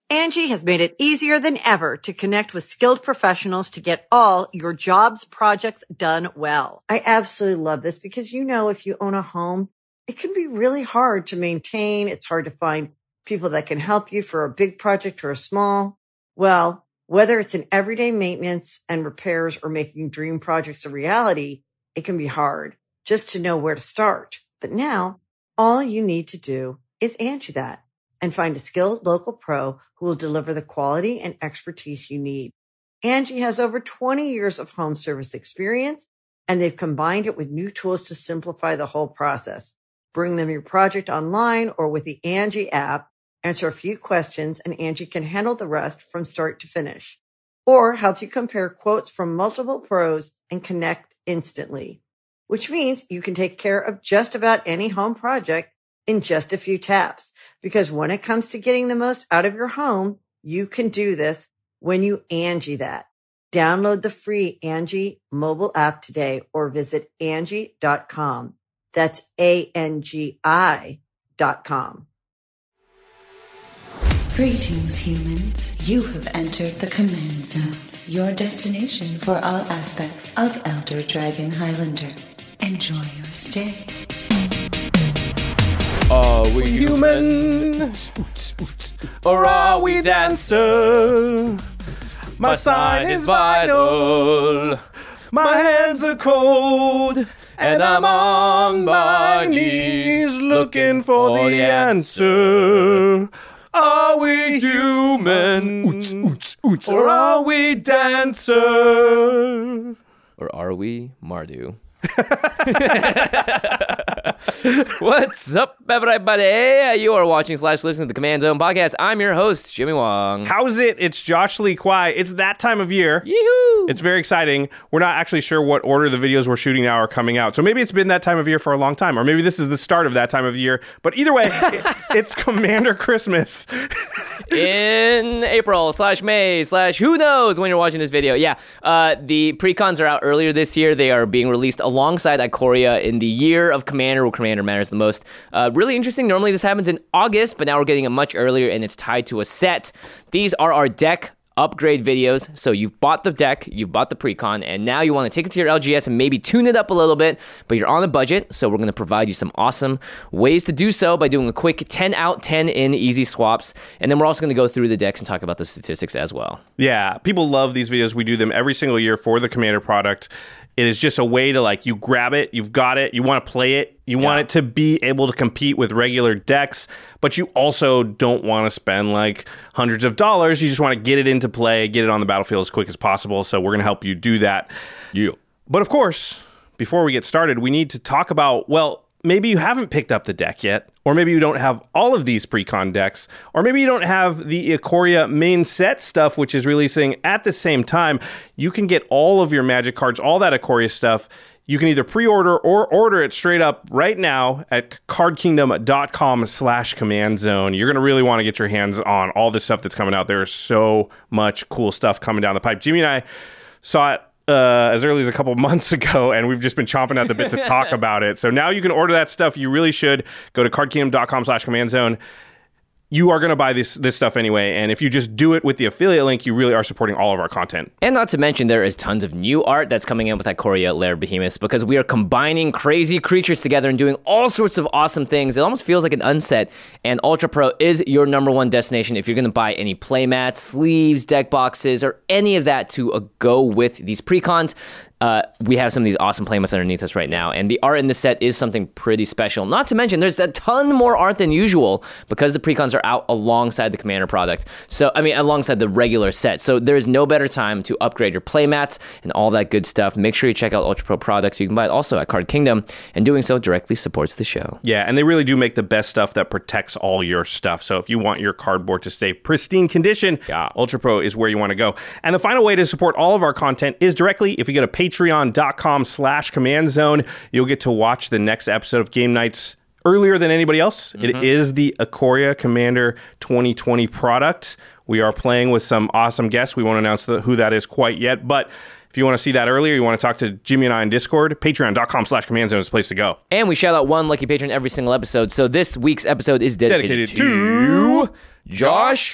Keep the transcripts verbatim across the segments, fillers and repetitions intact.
Angie has made it easier than ever to connect with skilled professionals to get all your jobs projects done well. I absolutely love this because, you know, if you own a home, it can be really hard to maintain. It's hard to find people that can help you for a big project or a small. Well, whether it's in everyday maintenance and repairs or making dream projects a reality, it can be hard just to know where to start. But now all you need to do is Angie that and find a skilled local pro who will deliver the quality and expertise you need. Angie has over twenty years of home service experience, and they've combined it with new tools to simplify the whole process. Bring them your project online or with the Angie app, answer a few questions, and Angie can handle the rest from start to finish. Or help you compare quotes from multiple pros and connect instantly, which means you can take care of just about any home project in just a few taps. Because when it comes to getting the most out of your home, you can do this when you Angie that. Download the free Angie mobile app today or visit Angie dot com. That's A N G I dot com. Greetings, humans. You have entered the Command Zone, your destination for all aspects of Elder Dragon Highlander. Enjoy your stay. Are we humans? Or are we dancer? My sign is vital. My hands are cold. And I'm on my knees looking for the answer. Are we human? Or are we dancer? Or are we Mardu? What's up, everybody? You are watching slash listening to the Command Zone podcast. I'm your host, Jimmy Wong. How's it? It's Josh Lee Kwai. It's that time of year. Yoo-hoo! It's very exciting. We're not actually sure what order the videos we're shooting now are coming out. So maybe it's been that time of year for a long time, or maybe this is the start of that time of year. But either way, it, it's Commander Christmas. In April slash May slash who knows when you're watching this video. Yeah, uh, the precons are out earlier this year. They are being released alongside Ikoria in the year of Commander, where Commander matters the most. Uh, really interesting. Normally this happens in August, but now we're getting it much earlier, and it's tied to a set. These are our deck upgrade videos. So you've bought the deck, you've bought the precon, and now you want to take it to your L G S and maybe tune it up a little bit, but you're on a budget, so we're going to provide you some awesome ways to do so by doing a quick ten out, ten in easy swaps, and then we're also going to go through the decks and talk about the statistics as well. Yeah, people love these videos. We do them every single year for the Commander product. It is just a way to, like, you grab it, you've got it, you want to play it, you yeah. want it to be able to compete with regular decks, but you also don't want to spend, like, hundreds of dollars. You just want to get it into play, get it on the battlefield as quick as possible, so we're going to help you do that. Yeah. But, of course, before we get started, we need to talk about, well, maybe you haven't picked up the deck yet, or maybe you don't have all of these precon decks, or maybe you don't have the Ikoria main set stuff, which is releasing at the same time. You can get all of your Magic cards, all that Ikoria stuff. You can either pre-order or order it straight up right now at cardkingdom.com slash command zone. You're going to really want to get your hands on all this stuff that's coming out. There is so much cool stuff coming down the pipe. Jimmy and I saw it Uh, as early as a couple months ago, and we've just been chomping at the bit to talk about it. So now you can order that stuff. You really should go to cardkingdom.com slash command zone. You are going to buy this this stuff anyway, and if you just do it with the affiliate link, you really are supporting all of our content. And not to mention, there is tons of new art that's coming in with Ikoria Lair Behemoths, because we are combining crazy creatures together and doing all sorts of awesome things. It almost feels like an unset, and Ultra Pro is your number one destination if you're going to buy any playmats, sleeves, deck boxes, or any of that to uh, go with these precons. Uh, we have some of these awesome playmats underneath us right now, and the art in this set is something pretty special. Not to mention, there's a ton more art than usual because the precons are out alongside the Commander product. So, I mean, alongside the regular set. So there is no better time to upgrade your playmats and all that good stuff. Make sure you check out Ultra Pro products. You can buy it also at Card Kingdom, and doing so directly supports the show. Yeah, and they really do make the best stuff that protects all your stuff. So if you want your cardboard to stay pristine condition, yeah, Ultra Pro is where you want to go. And the final way to support all of our content is directly if you go to Patreon. Patreon.com slash command zone. You'll get to watch the next episode of Game Nights earlier than anybody else. Mm-hmm. It is the Ikoria Commander twenty twenty product. We are playing with some awesome guests. We won't announce the, who that is quite yet, but if you want to see that earlier, you want to talk to Jimmy and I in Discord, patreon.com slash command zone is the place to go. And we shout out one lucky patron every single episode. So this week's episode is dedicated, dedicated to... to Josh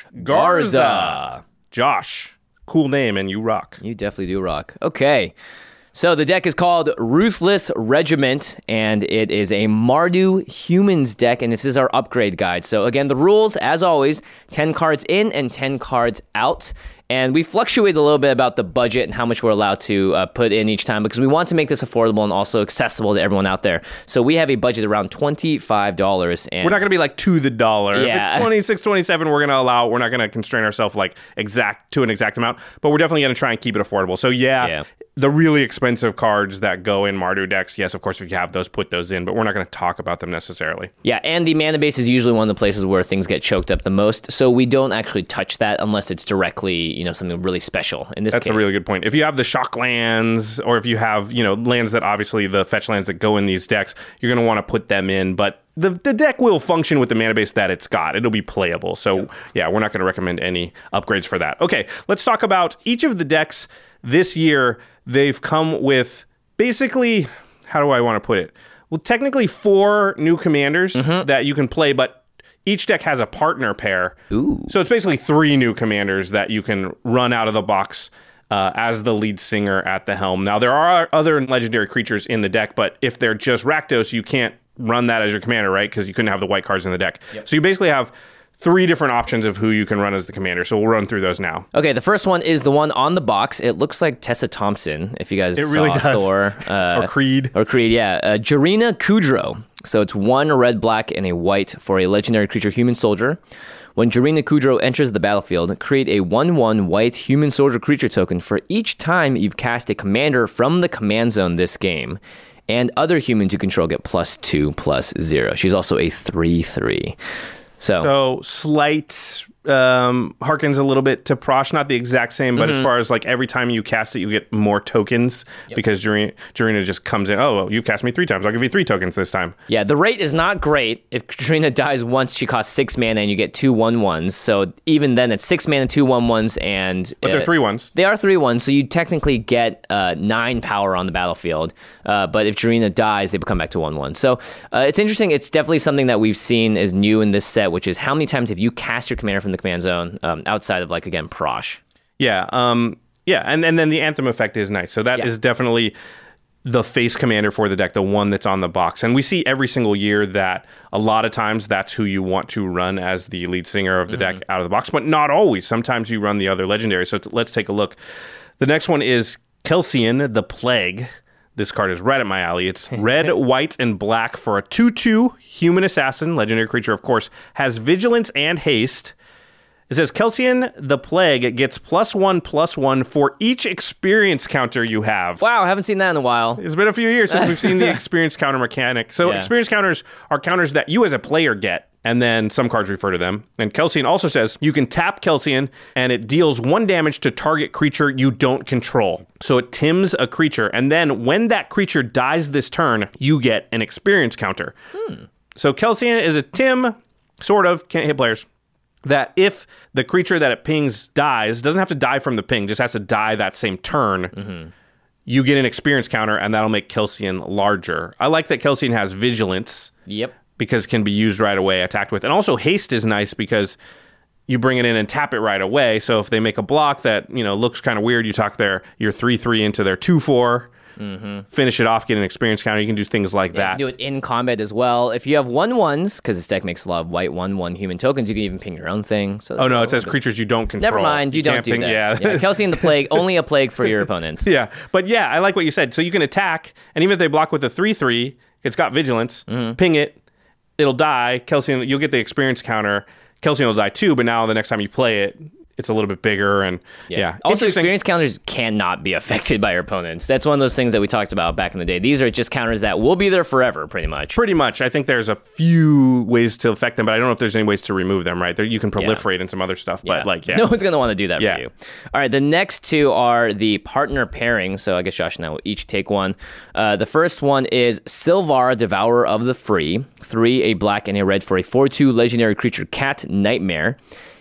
Garza. Josh, cool name, and you rock. You definitely do rock. Okay. So the deck is called Ruthless Regiment, and it is a Mardu Humans deck, and this is our upgrade guide. So again, the rules, as always, ten cards in and ten cards out. And we fluctuate a little bit about the budget and how much we're allowed to uh, put in each time because we want to make this affordable and also accessible to everyone out there. So we have a budget around twenty-five dollars. And we're not going to be like to the dollar. Yeah. If it's twenty-six, twenty-seven, we're going to allow, we're not going to constrain ourselves like exact to an exact amount, but we're definitely going to try and keep it affordable. So yeah, Yeah. the really expensive cards that go in Mardu decks, yes, of course, if you have those, put those in, but we're not going to talk about them necessarily. Yeah, and the mana base is usually one of the places where things get choked up the most. So we don't actually touch that unless it's directly, you know, something really special. In this That's case. a really good point. If you have the shock lands, or if you have, you know, lands that obviously the fetch lands that go in these decks, you're going to want to put them in, but the the deck will function with the mana base that it's got. It'll be playable. So yeah, yeah we're not going to recommend any upgrades for that. Okay, let's talk about each of the decks this year. They've come with basically, how do I want to put it? Well, technically four new commanders mm-hmm. that you can play, but each deck has a partner pair. Ooh. So it's basically three new commanders that you can run out of the box uh, as the lead singer at the helm. Now, there are other legendary creatures in the deck, but if they're just Rakdos, you can't run that as your commander, right? Because you couldn't have the white cards in the deck. Yep. So you basically have three different options of who you can run as the commander. So we'll run through those now. Okay, the first one is the one on the box. It looks like Tessa Thompson, if you guys it saw really does. Thor. Uh, or Creed. Or Creed, yeah. Uh, Jarina Kudrow. So it's one red, black, and a white for a legendary creature human soldier. When Jarina Kudrow enters the battlefield, create a one one white human soldier creature token for each time you've cast a commander from the command zone this game. And other humans you control get plus two, plus zero. She's also a three three. So, so slight um, harkens a little bit to Prosh, not the exact same, but mm-hmm. as far as like every time you cast it, you get more tokens yep. because Jarina, Jarina just comes in, oh, well, you've cast me three times. I'll give you three tokens this time. Yeah, the rate is not great. If Jarina dies once, she costs six mana and you get two one ones. So even then, it's six mana, two one ones, and... But they're uh, three ones. They are three ones, so you technically get uh, nine power on the battlefield. Uh, but if Jarina dies, they become back to one one. So uh, it's interesting. It's definitely something that we've seen is new in this set, which is how many times have you cast your commander from the command zone um, outside of, like, again, Prosh? Yeah, um, yeah, and, and then the Anthem effect is nice. So that yeah. is definitely the face commander for the deck, the one that's on the box. And we see every single year that a lot of times that's who you want to run as the lead singer of the mm-hmm. deck out of the box, but not always. Sometimes you run the other legendary. So t- let's take a look. The next one is Kelsian the Plague. This card is right at my alley. It's red, white, and black for a two two human assassin. Legendary creature, of course, has vigilance and haste. It says, Kelsian the Plague gets plus one, plus one for each experience counter you have. Wow, I haven't seen that in a while. It's been a few years since we've seen the experience counter mechanic. So yeah. experience counters are counters that you as a player get, and then some cards refer to them. And Kelsian also says, you can tap Kelsian, and it deals one damage to target creature you don't control. So it tims a creature, and then when that creature dies this turn, you get an experience counter. Hmm. So Kelsian is a tim, sort of, can't hit players. That if the creature that it pings dies, doesn't have to die from the ping, just has to die that same turn, mm-hmm. you get an experience counter, and that'll make Kelsian larger. I like that Kelsian has vigilance. Yep. Because it can be used right away, attacked with. And also haste is nice because you bring it in and tap it right away. So if they make a block that, you know, looks kind of weird, you talk their your three three into their two four. Mm-hmm. Finish it off, get an experience counter. You can do things like yeah, that. You can do it in combat as well. If you have one ones, because this deck makes a lot of white one one human tokens, you can even ping your own thing. So oh no, it says creatures you don't control. Never mind, you, you don't do ping, that. Yeah, yeah Kelsian the Plague, only a plague for your opponents. Yeah, but yeah, I like what you said. So you can attack, and even if they block with a three three, it's got vigilance. Mm-hmm. Ping it, it'll die. Kelsian, you'll get the experience counter. Kelsian will die too, but now the next time you play it, it's a little bit bigger, and yeah. yeah. Also, experience counters cannot be affected by your opponents. That's one of those things that we talked about back in the day. These are just counters that will be there forever, pretty much. Pretty much. I think there's a few ways to affect them, but I don't know if there's any ways to remove them, right? There, you can proliferate yeah. and some other stuff, but yeah. like, yeah. No one's going to want to do that yeah. for you. All right, the next two are the partner pairing, so I guess Josh and I will each take one. Uh, the first one is Sylvar, Devourer of the Free. Three, a black and a red for a four two legendary creature cat, Nightmare.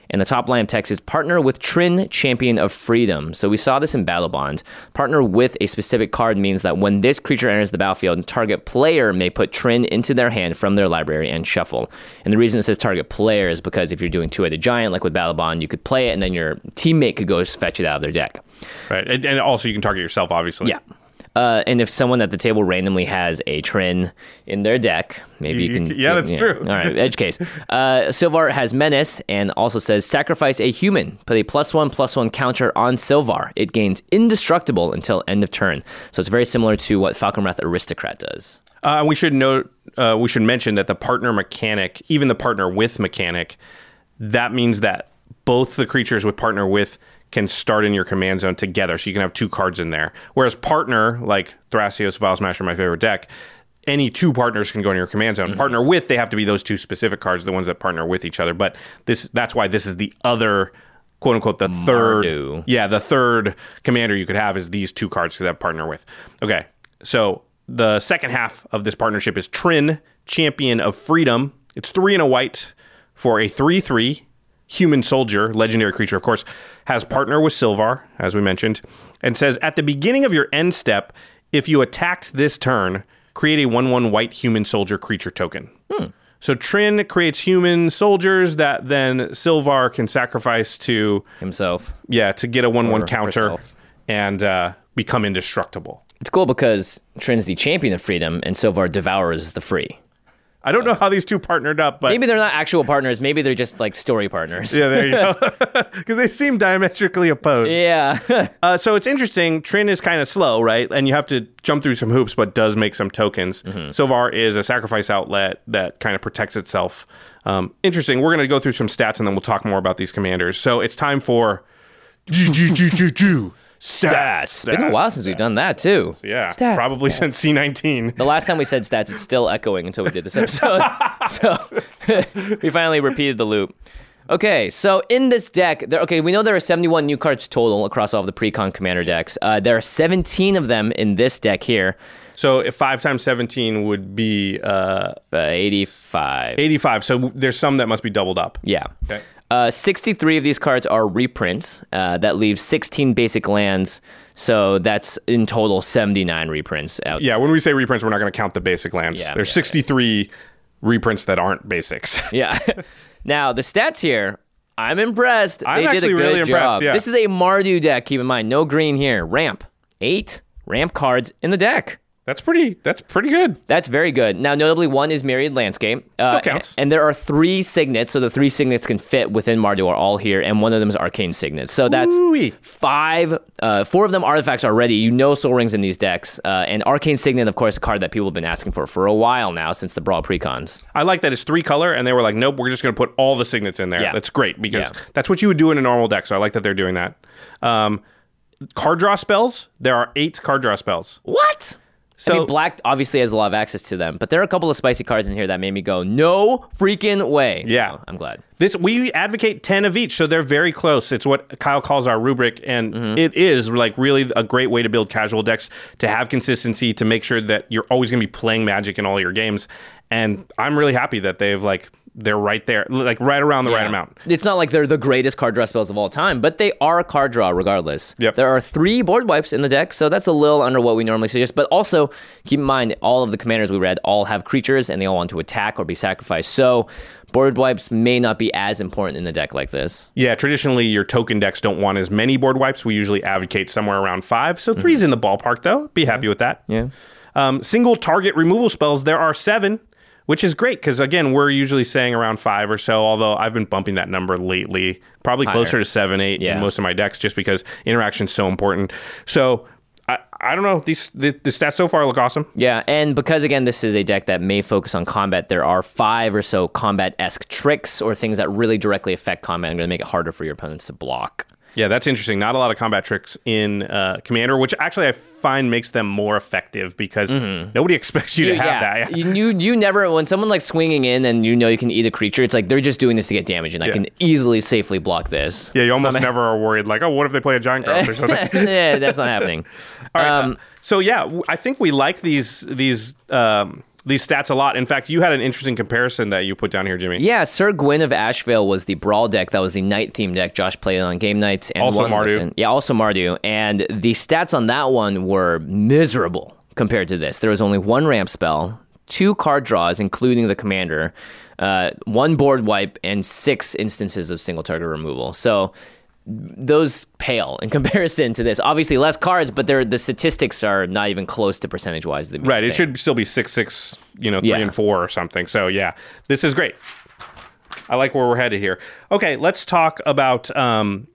And the top line of text is partner with Trin, Champion of Freedom. So we saw this in Battle Bond. Partner with a specific card means that when this creature enters the battlefield, target player may put Trin into their hand from their library and shuffle. And the reason it says target player is because if you're doing two-headed giant, like with Battle Bond, you could play it and then your teammate could go fetch it out of their deck. Right. And, and also you can target yourself, obviously. Yeah. Uh, and if someone at the table randomly has a Trin in their deck, maybe you, you can... Yeah, that's yeah. true. All right, edge case. Uh, Sylvar has Menace and also says, sacrifice a human. Put a plus one, plus one counter on Sylvar. It gains indestructible until end of turn. So it's very similar to what Falconwrath Aristocrat does. Uh, we should note, uh, we should mention that the partner mechanic, even the partner with mechanic, that means that both the creatures with partner with can start in your command zone together, so you can have two cards in there. Whereas partner, like Thrasios, Vial Smasher, my favorite deck, any two partners can go in your command zone. Mm-hmm. Partner with, they have to be those two specific cards, the ones that partner with each other. But this that's why this is the other, quote unquote, the third. Mardu. Yeah, the third commander you could have is these two cards that partner with. Okay, so the second half of this partnership is Trin, Champion of Freedom. It's three and a white for a three three. Human soldier, legendary creature, of course, has partner with Sylvar, as we mentioned, and says at the beginning of your end step, if you attacked this turn, create a one one white human soldier creature token. Hmm. So Trin creates human soldiers that then Sylvar can sacrifice to himself. Yeah, to get a one one counter herself. and uh, become indestructible. It's cool because Trin's the champion of freedom and Sylvar devours the free. I don't know how these two partnered up, but... Maybe they're not actual partners. Maybe they're just, like, story partners. Yeah, there you go. Because they seem diametrically opposed. Yeah. uh, so it's interesting. Trin is kind of slow, right? And you have to jump through some hoops, but does make some tokens. Mm-hmm. Sylvar is a sacrifice outlet that kind of protects itself. Um, interesting. We're going to go through some stats, and then we'll talk more about these commanders. So it's time for... Stats. It's been a while since we've done that, too. Yeah, stats, probably stats. since C nineteen. The last time we said stats, it's still echoing until we did this episode. So we finally repeated the loop. Okay, so in this deck, there, okay, we know there are seventy-one new cards total across all of the pre-con commander decks. Uh, there are seventeen of them in this deck here. So if five times seventeen would be... Uh, uh, eighty-five. eighty-five, so there's some that must be doubled up. Yeah. Okay. Uh, sixty-three of these cards are reprints. Uh, that leaves sixteen basic lands. So that's in total seventy-nine reprints out. Yeah, when we say reprints, we're not going to count the basic lands. Yeah, There's yeah, sixty-three yeah. reprints that aren't basics. Yeah. Now, the stats here, I'm impressed. I'm they actually did a good really impressed, job. yeah. This is a Mardu deck, keep in mind. No green here. Ramp. Eight ramp cards in the deck. That's pretty That's pretty good. That's very good. Now, notably, one is Myriad Landscape. Uh, Still counts. And there are three signets, so the three signets can fit within Mardu are all here, and one of them is Arcane Signet. So that's Ooh-wee. five, uh, four of them artifacts already. You know Soul Rings in these decks. Uh, and Arcane Signet, of course, a card that people have been asking for for a while now since the Brawl Precons. I like that it's three color, and they were like, nope, we're just going to put all the signets in there. Yeah. That's great, because Yeah. that's what you would do in a normal deck, so I like that they're doing that. Um, card draw spells, there are eight card draw spells. What? So, I mean, Black obviously has a lot of access to them, but there are a couple of spicy cards in here that made me go, no freaking way. Yeah. So I'm glad. This we advocate ten of each, so they're very close. It's what Kyle calls our rubric, and mm-hmm. it is like really a great way to build casual decks, to have consistency, to make sure that you're always going to be playing Magic in all your games. And I'm really happy that they've like they're right there, like right around the yeah. right amount. It's not like they're the greatest card draw spells of all time, but they are a card draw regardless. Yep. There are three board wipes in the deck, so that's a little under what we normally suggest. But also, keep in mind, all of the commanders we read all have creatures, and they all want to attack or be sacrificed. So board wipes may not be as important in the deck like this. Yeah, traditionally, your token decks don't want as many board wipes. We usually advocate somewhere around five. So three's mm-hmm. in the ballpark, though. Be happy with that. Yeah. Um, single target removal spells, there are seven. Which is great, because, again, we're usually saying around five or so, although I've been bumping that number lately, probably closer Higher. to seven, eight yeah. in most of my decks, just because interaction's so important. So, I, I don't know. These the, the stats so far look awesome. Yeah, and because, again, this is a deck that may focus on combat, there are five or so combat-esque tricks or things that really directly affect combat and going to make it harder for your opponents to block. Yeah, that's interesting. Not a lot of combat tricks in uh, Commander, which actually I find makes them more effective, because mm-hmm. nobody expects you to have yeah. that. you, you you never, when someone like swinging in and you know you can eat a creature, it's like they're just doing this to get damage, and I yeah. can easily safely block this. Yeah, you almost never are worried like, oh, what if they play a giant growth or something? Yeah, that's not happening. All right. Um, uh, so yeah, I think we like these these. Um, these stats a lot. In fact, you had an interesting comparison that you put down here, Jimmy. Yeah, Sir Gwyn of Asheville was the Brawl deck. That was the night-themed deck. Josh played it on game nights. And also won Mardu. And, yeah, also Mardu. And the stats on that one were miserable compared to this. There was only one ramp spell, two card draws, including the commander, uh, one board wipe, and six instances of single target removal. So those pale in comparison to this. Obviously less cards, but they're, the statistics are not even close to percentage-wise. Right, it should still be six six, you know, three yeah. and four or something. So yeah, this is great. I like where we're headed here. Okay, let's talk about um,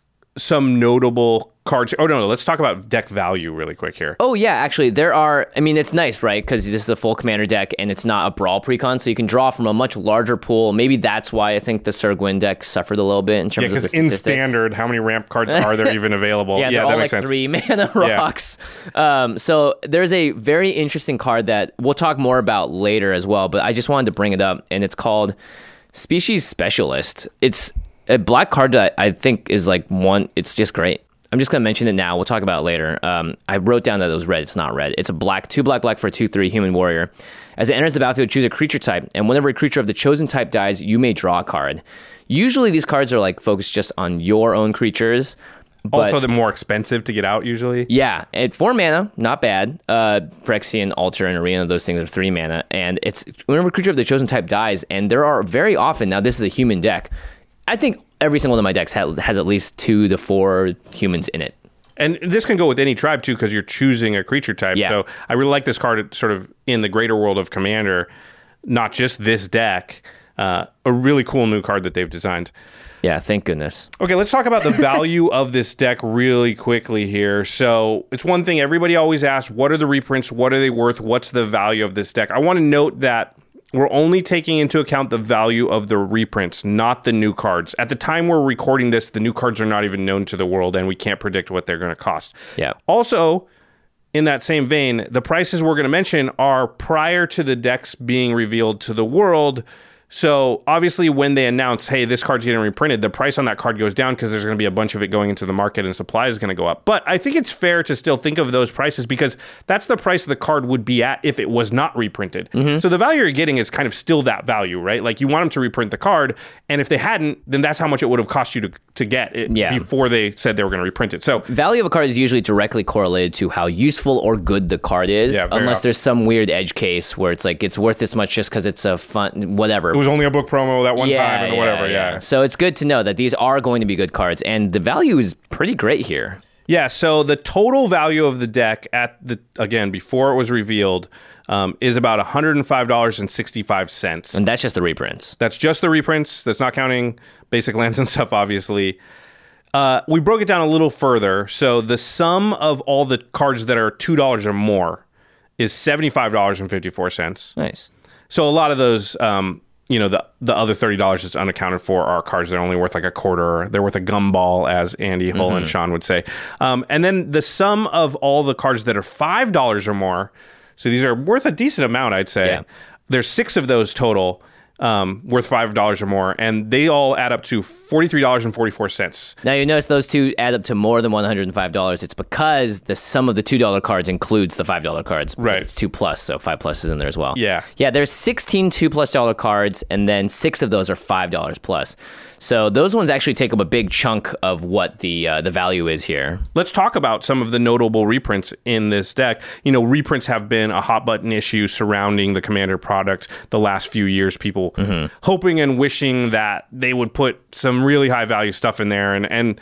some notable cards. Oh, no, no, let's talk about deck value really quick here. Oh, yeah, actually, there are... I mean, it's nice, right? Because this is a full commander deck, and it's not a Brawl precon, so you can draw from a much larger pool. Maybe that's why I think the Sir Gwyn deck suffered a little bit in terms yeah, of the because in statistics. Standard, how many ramp cards are there even available? yeah, yeah they're that all makes like sense. three mana rocks. Yeah. Um, so there's a very interesting card that we'll talk more about later as well, but I just wanted to bring it up, and it's called Species Specialist. It's a black card that I think is like one... It's just great. I'm just going to mention it now. We'll talk about it later. Um, I wrote down that it was red. It's not red. It's a black, two black, black for a two three human warrior. As it enters the battlefield, choose a creature type, and whenever a creature of the chosen type dies, you may draw a card. Usually these cards are like focused just on your own creatures. But also, they're more expensive to get out usually. Yeah, at four mana, not bad. Uh, Phyrexian, Altar, and Arena, those things are three mana, and it's whenever a creature of the chosen type dies, and there are very often, now this is a human deck, I think every single one of my decks ha- has at least two to four humans in it. And this can go with any tribe, too, because you're choosing a creature type. Yeah. So I really like this card sort of in the greater world of Commander, not just this deck. Uh, a really cool new card that they've designed. Yeah, thank goodness. Okay, let's talk about the value of this deck really quickly here. So it's one thing everybody always asks, what are the reprints? What are they worth? What's the value of this deck? I want to note that we're only taking into account the value of the reprints, not the new cards. At the time we're recording this, the new cards are not even known to the world, and we can't predict what they're going to cost. Yeah. Also, in that same vein, the prices we're going to mention are prior to the decks being revealed to the world. So obviously when they announce, hey, this card's getting reprinted, the price on that card goes down because there's going to be a bunch of it going into the market and supply is going to go up. But I think it's fair to still think of those prices because that's the price the card would be at if it was not reprinted. Mm-hmm. So the value you're getting is kind of still that value, right? Like you want them to reprint the card, and if they hadn't, then that's how much it would have cost you to, to get it yeah. before they said they were going to reprint it. So value of a card is usually directly correlated to how useful or good the card is, yeah, unless often. there's some weird edge case where it's like it's worth this much just because it's a fun whatever. It was only a book promo that one yeah, time or yeah, whatever, yeah. yeah. So it's good to know that these are going to be good cards, and the value is pretty great here. Yeah, so the total value of the deck at the again before it was revealed um, is about one hundred five dollars and sixty-five cents. And that's just the reprints. That's just the reprints. That's not counting basic lands and stuff, obviously. Uh, we broke it down a little further. So the sum of all the cards that are two dollars or more is seventy-five dollars and fifty-four cents. Nice. So a lot of those, um, you know, the the other thirty dollars that's unaccounted for are cards that are only worth like a quarter. They're worth a gumball, as Andy Hull mm-hmm. and Sean would say. Um, and then the sum of all the cards that are five dollars or more, so these are worth a decent amount, I'd say. Yeah. There's six of those total. Um, worth five dollars or more, and they all add up to forty-three dollars and forty-four cents. Now, you notice those two add up to more than one hundred five dollars. It's because the sum of the two dollar cards includes the five dollar cards. Right. It's two plus, so five plus is in there as well. Yeah. Yeah, there's sixteen two plus dollar cards, and then six of those are five dollars plus. So those ones actually take up a big chunk of what the uh, the value is here. Let's talk about some of the notable reprints in this deck. You know, reprints have been a hot button issue surrounding the Commander product the last few years. People mm-hmm. hoping and wishing that they would put some really high value stuff in there. And, and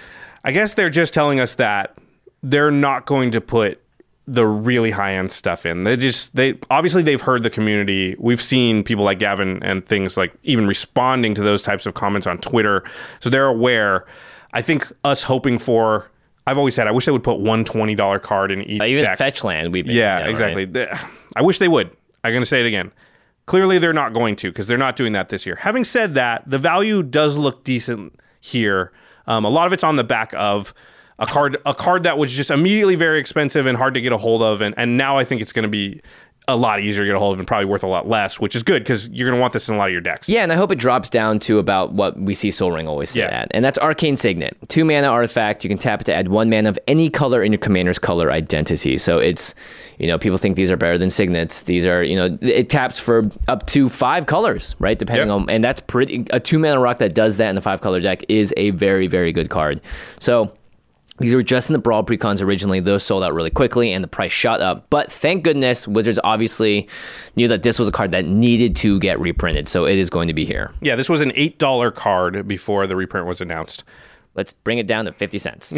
I guess they're just telling us that they're not going to put the really high end stuff in. They just, they obviously they've heard the community. We've seen people like Gavin and things like even responding to those types of comments on Twitter. So they're aware. I think us hoping for, I've always said, I wish they would put one twenty dollar card in each uh, even deck. fetch land. We've been, yeah, yeah, exactly. Right? I wish they would. I'm going to say it again. Clearly they're not going to because they're not doing that this year. Having said that, the value does look decent here. Um, a lot of it's on the back of a card a card that was just immediately very expensive and hard to get a hold of. And, and now I think it's going to be a lot easier to get a hold of and probably worth a lot less, which is good because you're going to want this in a lot of your decks. Yeah, and I hope it drops down to about what we see Sol Ring always sit Yeah. at. And that's Arcane Signet. Two mana artifact. You can tap it to add one mana of any color in your commander's color identity. So it's, you know, people think these are better than Signets. These are, you know, it taps for up to five colors, right? Depending Yep. on, and that's pretty, a two mana rock that does that in the five color deck is a very, very good card. So these were just in the Brawl precons originally. Those sold out really quickly, and the price shot up. But thank goodness, Wizards obviously knew that this was a card that needed to get reprinted, so it is going to be here. Yeah, this was an eight dollar card before the reprint was announced. Let's bring it down to fifty cents.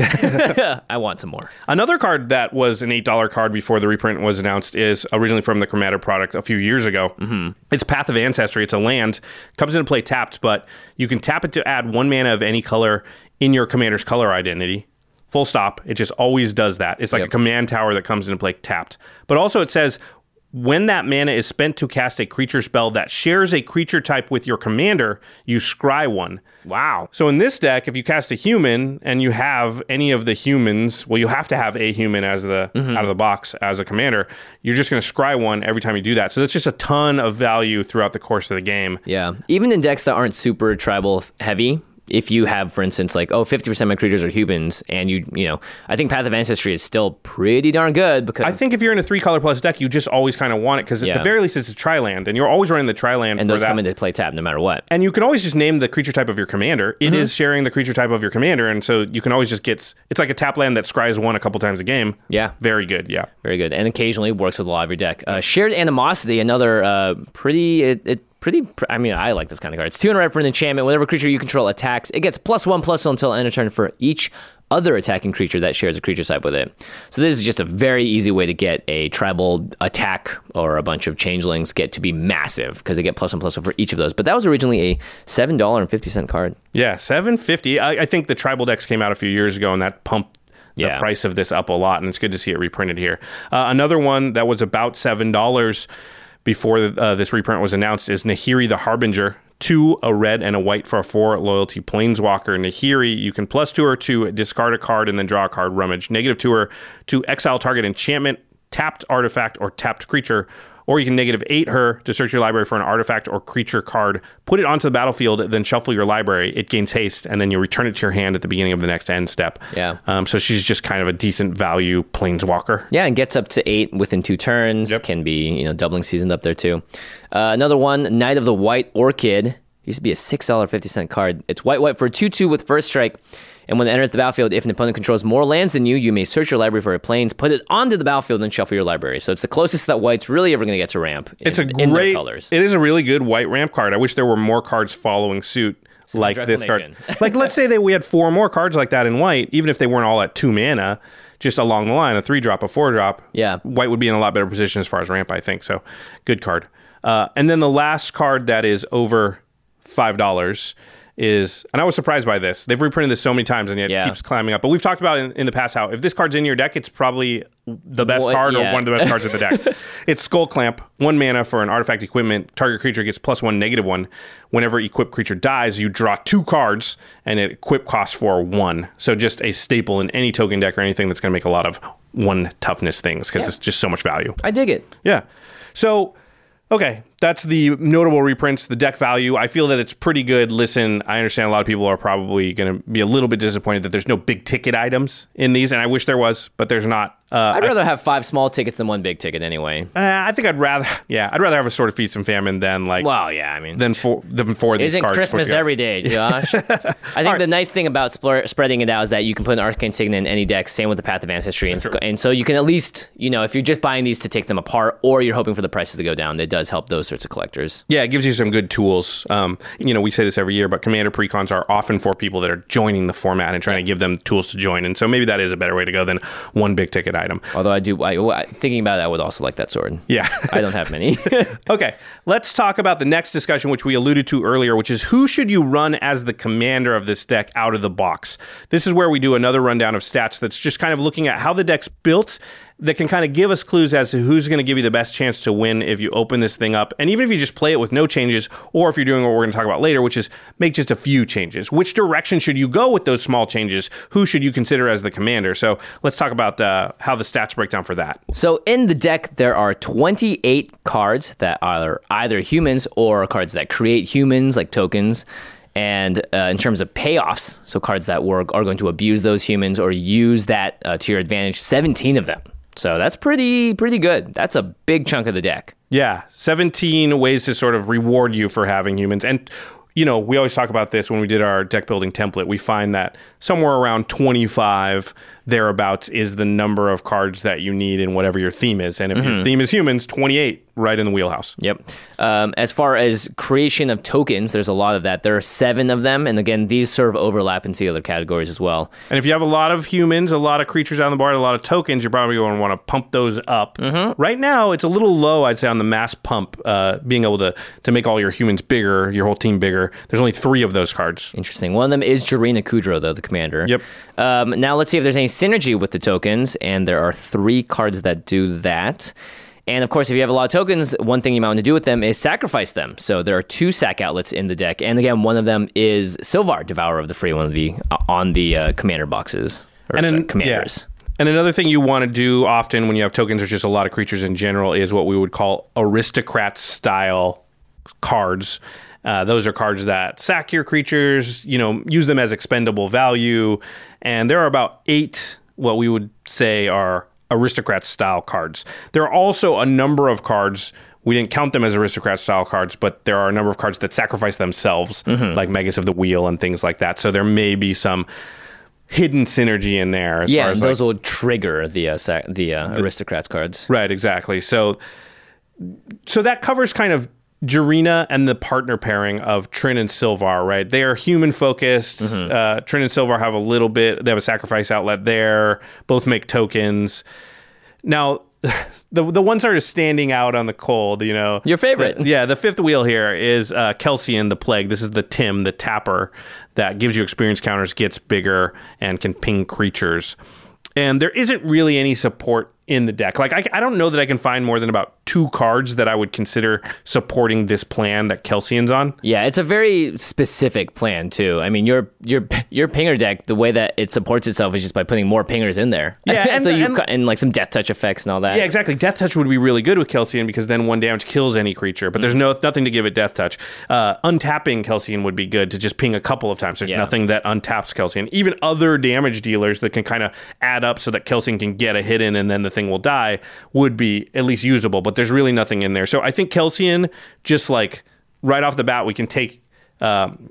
I want some more. Another card that was an eight dollar card before the reprint was announced is originally from the Commander product a few years ago. Mm-hmm. It's Path of Ancestry. It's a land. Comes into play tapped, but you can tap it to add one mana of any color in your Commander's color identity. Full stop. It just always does that. It's like Yep. a command tower that comes into play tapped. But also it says, when that mana is spent to cast a creature spell that shares a creature type with your commander, you scry one. Wow. So in this deck, if you cast a human and you have any of the humans, well, you have to have a human as the Mm-hmm. out of the box as a commander. You're just going to scry one every time you do that. So that's just a ton of value throughout the course of the game. Yeah. Even in decks that aren't super tribal heavy, if you have, for instance, like, oh, fifty percent of my creatures are humans, and you, you know, I think Path of Ancestry is still pretty darn good because... I think if you're in a three color plus deck, you just always kind of want it because Yeah. at the very least it's a tri-land, and you're always running the tri-land and for those that. come into play tap no matter what. And you can always just name the creature type of your commander. It Mm-hmm. is sharing the creature type of your commander, and so you can always just get... It's like a tap land that scries one a couple times a game. Yeah. Very good, yeah. Very good. And occasionally works with a lot of your deck. Uh, Shared Animosity, another uh, pretty... It, it Pretty, I mean, I like this kind of card. It's two hundred red for an enchantment. Whenever creature you control attacks, it gets plus one, plus one until end of turn for each other attacking creature that shares a creature type with it. So this is just a very easy way to get a tribal attack or a bunch of changelings get to be massive because they get plus one, plus one for each of those. But that was originally a seven dollars and fifty cents card. Yeah, seven fifty. I, I think the tribal decks came out a few years ago, and that pumped the Yeah. price of this up a lot, and it's good to see it reprinted here. Uh, another one that was about seven dollars before uh, this reprint was announced is Nahiri the Harbinger. Two, a red and a white for a four loyalty planeswalker. Nahiri, you can plus two her to discard a card and then draw a card, rummage. Negative two her to exile target enchantment, tapped artifact, or tapped creature. Or you can negative eight her to search your library for an artifact or creature card, put it onto the battlefield, then shuffle your library. It gains haste, and then you return it to your hand at the beginning of the next end step. Yeah. Um, so she's just kind of a decent value planeswalker. Yeah, and gets up to eight within two turns. Yep. Can be, you know, doubling seasoned up there too. Uh, another one, Knight of the White Orchid. Used to be a six dollars and fifty cents card. It's white, white for a two two with first strike. And when it enters the battlefield, if an opponent controls more lands than you, you may search your library for a planes, put it onto the battlefield, and shuffle your library. So it's the closest that white's really ever going to get to ramp in, It's a in their great, colors. it is a really good white ramp card. I wish there were more cards following suit like this card. Reclamation. Like, let's say that we had four more cards like that in white, even if they weren't all at two mana, just along the line, a three drop, a four drop. Yeah. White would be in a lot better position as far as ramp, I think. So, good card. Uh, and then the last card that is over five dollars is, and I was surprised by this. They've reprinted this so many times, and yet Yeah. it keeps climbing up. But we've talked about in, in the past how if this card's in your deck, it's probably the best Well, card yeah. or one of the best cards of the deck. It's Skull Clamp, one mana for an artifact equipment. Target creature gets plus one, negative one. Whenever equipped creature dies, you draw two cards, and it equip costs for one. So just a staple in any token deck or anything that's going to make a lot of one toughness things because it's just so much value. I dig it. Yeah. So, okay, that's the notable reprints, the deck value. I feel that it's pretty good. Listen, I understand a lot of people are probably going to be a little bit disappointed that there's no big ticket items in these, and I wish there was, but there's not. Uh, I'd rather have five small tickets than one big ticket anyway. I, uh, I think I'd rather, yeah, I'd rather have a Sword of Feast and Famine than like Well, yeah, I mean, than for than for these isn't cards. Christmas put together. every day, Josh? I think the nice thing about spl- spreading it out is that you can put an Arcane Signet in any deck, same with the Path of Ancestry, and, and so you can at least, you know, if you're just buying these to take them apart or you're hoping for the prices to go down, it does help those sorts of collectors. Yeah, it gives you some good tools. Um, you know, we say this every year, but Commander precons are often for people that are joining the format and trying to give them tools to join. And so maybe that is a better way to go than one big ticket item. Although I do, I, I, thinking about it, I would also like that sword. Yeah. I don't have many. Okay, let's talk about the next discussion, which we alluded to earlier, which is who should you run as the commander of this deck out of the box? This is where we do another rundown of stats that's just kind of looking at how the deck's built that can kind of give us clues as to who's going to give you the best chance to win if you open this thing up. And even if you just play it with no changes, or if you're doing what we're going to talk about later, which is make just a few changes. Which direction should you go with those small changes? Who should you consider as the commander? So let's talk about uh, how the stats break down for that. So in the deck, there are twenty-eight cards that are either humans or cards that create humans, like tokens. And uh, in terms of payoffs, so cards that work are going to abuse those humans or use that uh, to your advantage, seventeen of them. So that's pretty pretty good. That's a big chunk of the deck. Yeah, seventeen ways to sort of reward you for having humans. And, you know, we always talk about this when we did our deck building template. We find that somewhere around twenty-five thereabouts is the number of cards that you need in whatever your theme is. And if mm-hmm. your theme is humans, twenty-eight, right in the wheelhouse. Yep. Um, as far as creation of tokens, there's a lot of that. There are seven of them. And again, these sort of overlap into the other categories as well. And if you have a lot of humans, a lot of creatures on the board, a lot of tokens, you're probably going to want to pump those up. Mm-hmm. Right now, it's a little low, I'd say, on the mass pump, uh, being able to, to make all your humans bigger, your whole team bigger. There's only three of those cards. Interesting. One of them is Jirina Kudro, though, the commander. Yep. Um, now, let's see if there's any synergy with the tokens. And there are three cards that do that. And of course, if you have a lot of tokens, one thing you might want to do with them is sacrifice them. So there are two sack outlets in the deck. And again, one of them is Sylvar, Devourer of the Free, one of the uh, on the uh, commander boxes, or and sorry, an, commanders. Yeah. And another thing you want to do often when you have tokens or just a lot of creatures in general is what we would call aristocrat-style cards. Uh, those are cards that sack your creatures, you know, use them as expendable value. And there are about eight, what we would say are aristocrat style cards. There are also a number of cards, we didn't count them as aristocrat style cards, but there are a number of cards that sacrifice themselves, mm-hmm. like Magus of the Wheel and things like that. So there may be some hidden synergy in there. As yeah, far as those like, will trigger the uh, sac- the, uh, the aristocrats cards. Right, exactly. So so that covers kind of Jirina and the partner pairing of Trin and Sylvar, right? They are human focused. Mm-hmm. Uh, Trin and Sylvar have a little bit, they have a sacrifice outlet there. Both make tokens. Now, the the ones that are standing out on the cold, you know. Your favorite. The, yeah, the fifth wheel here is uh, Kelsien the Plague. This is the Tim, the tapper, that gives you experience counters, gets bigger, and can ping creatures. And there isn't really any support in the deck. Like, I, I don't know that I can find more than about two cards that I would consider supporting this plan that Kelsien's on. Yeah, it's a very specific plan, too. I mean, your your your pinger deck, the way that it supports itself is just by putting more pingers in there. Yeah, and, so you and, and like some death touch effects and all that. Yeah, exactly. Death touch would be really good with Kelsien because then one damage kills any creature, but mm-hmm. there's no nothing to give it death touch. Uh, untapping Kelsien would be good to just ping a couple of times. There's yeah. nothing that untaps Kelsien. Even other damage dealers that can kind of add up so that Kelsien can get a hit in and then the thing will die would be at least usable, but there's really nothing in there. So I think Kelsien, just like right off the bat, we can take um,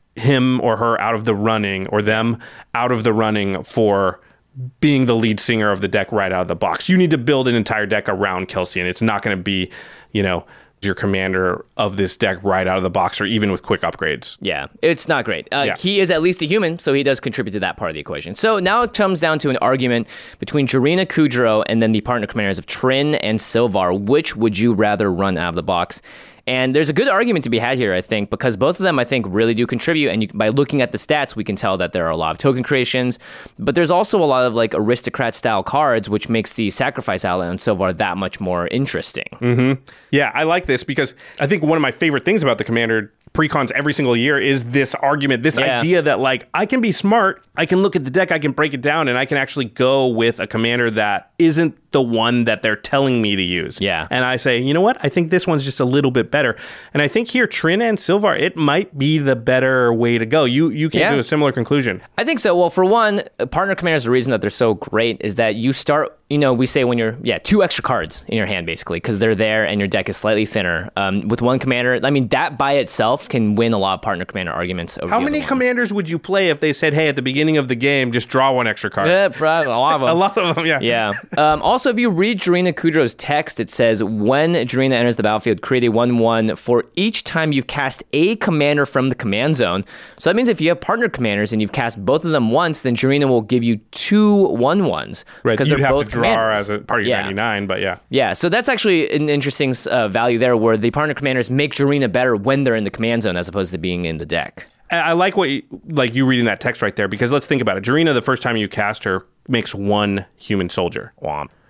him or her out of the running, or them out of the running for being the lead singer of the deck right out of the box. You need to build an entire deck around Kelsien. It's not going to be, you know, your commander of this deck right out of the box, or even with quick upgrades. Yeah, it's not great. Uh, yeah. He is at least a human, so he does contribute to that part of the equation. So now it comes down to an argument between Jirina Kudro and then the partner commanders of Trin and Sylvar. Which would you rather run out of the box? And there's a good argument to be had here, I think, because both of them, I think, really do contribute. And you, by looking at the stats, we can tell that there are a lot of token creations. But there's also a lot of like aristocrat-style cards, which makes the sacrifice outlet on Sylvar that much more interesting. Mm-hmm. Yeah, I like this because I think one of my favorite things about the Commander precons every single year is this argument, this yeah. idea that like I can be smart, I can look at the deck, I can break it down, and I can actually go with a commander that isn't the one that they're telling me to use. Yeah. And I say, you know what? I think this one's just a little bit better. And I think here, Trin and Sylvar, it might be the better way to go. You you came yeah. to a similar conclusion. I think so. Well, for one, partner commanders, the reason that they're so great is that you start, you know, we say when you're, yeah, two extra cards in your hand, basically, because they're there and your deck is slightly thinner. Um, with one commander, I mean, that by itself can win a lot of partner commander arguments. Over How many commanders would you play if they said, hey, at the beginning of the game, just draw one extra card? Yeah, probably a lot of them. a lot of them, yeah. Yeah. Um, also, if you read Jirina Kudro's text, it says, when Jirina enters the battlefield, create a one one for each time you've cast a commander from the command zone. So that means if you have partner commanders and you've cast both of them once, then Jirina will give you two one ones. Right, because you'd they're have both to draw commanders. as a part of your yeah. ninety-nine, but yeah. Yeah, so that's actually an interesting uh, value there, where the partner commanders make Jirina better when they're in the command zone as opposed to being in the deck. I like what you, like you reading that text right there, because let's think about it. Jirina, the first time you cast her, makes one human soldier. Womp.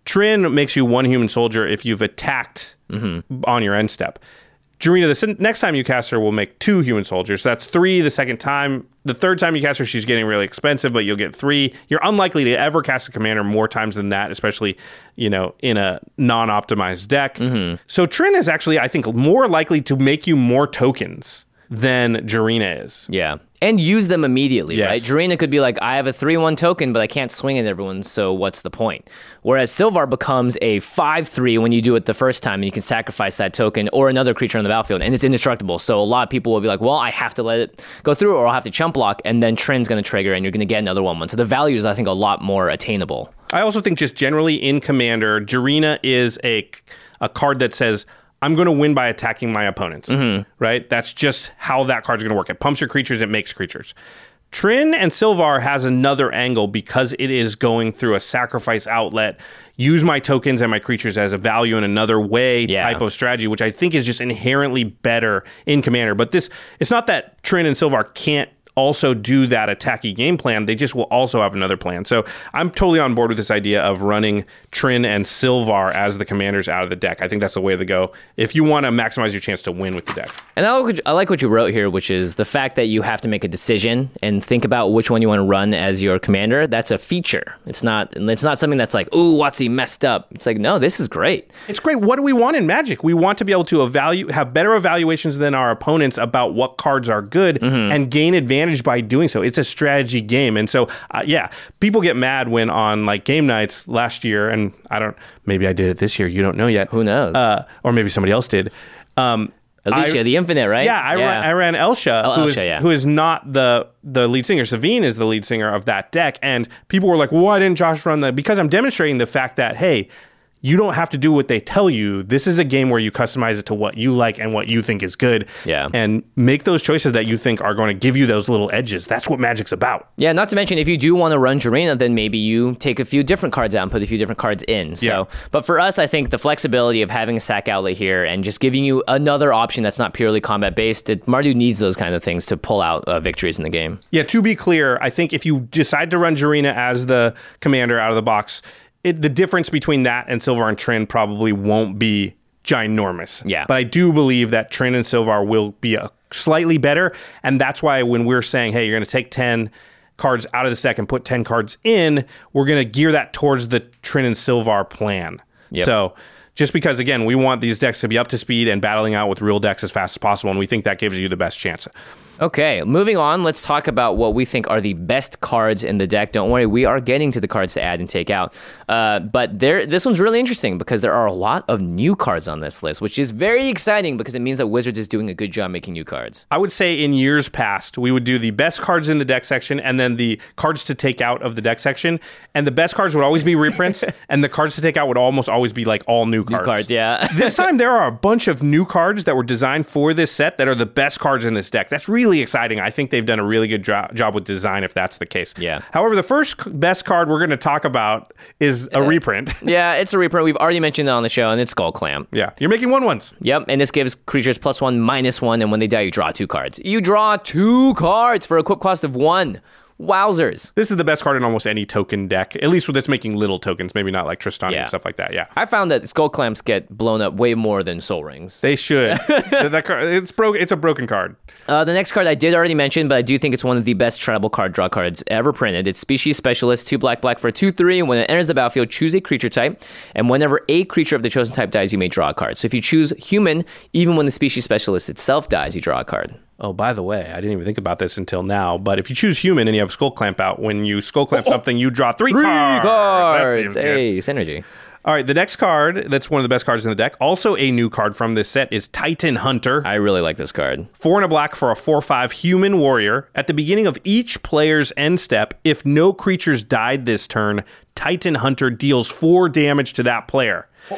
Trin makes you one human soldier if you've attacked mm-hmm. on your end step. Jarina, the sen- next time you cast her, will make two human soldiers. So that's three the second time. The third time you cast her, she's getting really expensive, but you'll get three. You're unlikely to ever cast a commander more times than that, especially, you know, in a non-optimized deck. Mm-hmm. So Trin is actually, I think, more likely to make you more tokens than Jarina is. Yeah. And use them immediately, yes. right? Jarina could be like, I have a three one token, but I can't swing at everyone, so what's the point? Whereas Sylvar becomes a five three when you do it the first time, and you can sacrifice that token or another creature on the battlefield, and it's indestructible. So a lot of people will be like, well, I have to let it go through, or I'll have to chump block, and then Trin's going to trigger, and you're going to get another one one. So the value is, I think, a lot more attainable. I also think just generally in Commander, Jarina is a, a card that says, I'm going to win by attacking my opponents, mm-hmm. right? That's just how that card's going to work. It pumps your creatures, it makes creatures. Trin and Sylvar has another angle because it is going through a sacrifice outlet, use my tokens and my creatures as a value in another way yeah. type of strategy, which I think is just inherently better in Commander. But this, it's not that Trin and Sylvar can't also do that attacky game plan. They just will also have another plan. So I'm totally on board with this idea of running Trin and Sylvar as the commanders out of the deck. I think that's the way to go if you want to maximize your chance to win with the deck. And I like, I like what you wrote here, which is the fact that you have to make a decision and think about which one you want to run as your commander. That's a feature. It's not it's not something that's like, ooh, WotC messed up. It's like, no, this is great. It's great. What do we want in Magic? We want to be able to evaluate, have better evaluations than our opponents about what cards are good mm-hmm. and gain advantage by doing so. It's a strategy game. And so, uh, yeah, people get mad when on like game nights last year, and I don't, maybe I did it this year. You don't know yet. Who knows? Uh, or maybe somebody else did. Um, Alicia, I, the Infinite, right? Yeah, I, yeah. Ran, I ran Elsha, oh, who, Elsha is, yeah. who is not the the lead singer. Savine is the lead singer of that deck. And people were like, well, why didn't Josh run that? Because I'm demonstrating the fact that, hey, you don't have to do what they tell you. This is a game where you customize it to what you like and what you think is good. Yeah. And make those choices that you think are going to give you those little edges. That's what Magic's about. Yeah, not to mention, if you do want to run Jarina, then maybe you take a few different cards out and put a few different cards in. So, yeah. But for us, I think the flexibility of having a sack outlet here and just giving you another option that's not purely combat-based, that Mardu needs those kind of things to pull out uh, victories in the game. Yeah, to be clear, I think if you decide to run Jarina as the commander out of the box, It, the difference between that and Sylvar and Trin probably won't be ginormous. Yeah. But I do believe that Trin and Sylvar will be a, slightly better, and that's why when we're saying, hey, you're going to take ten cards out of the deck and put ten cards in, we're going to gear that towards the Trin and Sylvar plan. Yep. So just because, again, we want these decks to be up to speed and battling out with real decks as fast as possible, and we think that gives you the best chance. Okay, moving on, let's talk about what we think are the best cards in the deck. Don't worry, we are getting to the cards to add and take out. Uh, but there, this one's really interesting because there are a lot of new cards on this list, which is very exciting because it means that Wizards is doing a good job making new cards. I would say in years past, we would do the best cards in the deck section and then the cards to take out of the deck section. And the best cards would always be reprints, and the cards to take out would almost always be like all new cards. New cards, yeah. This time, there are a bunch of new cards that were designed for this set that are the best cards in this deck. That's really Really exciting. I think they've done a really good jo- job with design if that's the case. Yeah. However, the first c- best card we're going to talk about is a uh, reprint. Yeah, it's a reprint. We've already mentioned it on the show, and it's Skull Clamp. Yeah. You're making one ones. Yep, and this gives creatures plus one, minus one, and when they die, you draw two cards. You draw two cards for a equip cost of one. Wowzers. This is the best card in almost any token deck, at least with it's making little tokens, maybe not like Tristani yeah. and stuff like that. Yeah. I found that Skull Clamps get blown up way more than Soul Rings. They should. that, that card, it's, bro- it's a broken card. Uh, the next card I did already mention, but I do think it's one of the best tribal card draw cards ever printed. It's Species Specialist, two black black for a two three. When it enters the battlefield, choose a creature type, and whenever a creature of the chosen type dies, you may draw a card. So if you choose human, even when the Species Specialist itself dies, you draw a card. Oh, by the way, I didn't even think about this until now, but if you choose human and you have Skull Clamp out, when you Skull Clamp oh, something, you draw three, three cards. cards. Hey, synergy. All right, the next card, that's one of the best cards in the deck, also a new card from this set, is Titan Hunter. I really like this card. Four and a black for a four five human warrior. At the beginning of each player's end step, if no creatures died this turn, Titan Hunter deals four damage to that player. Oh.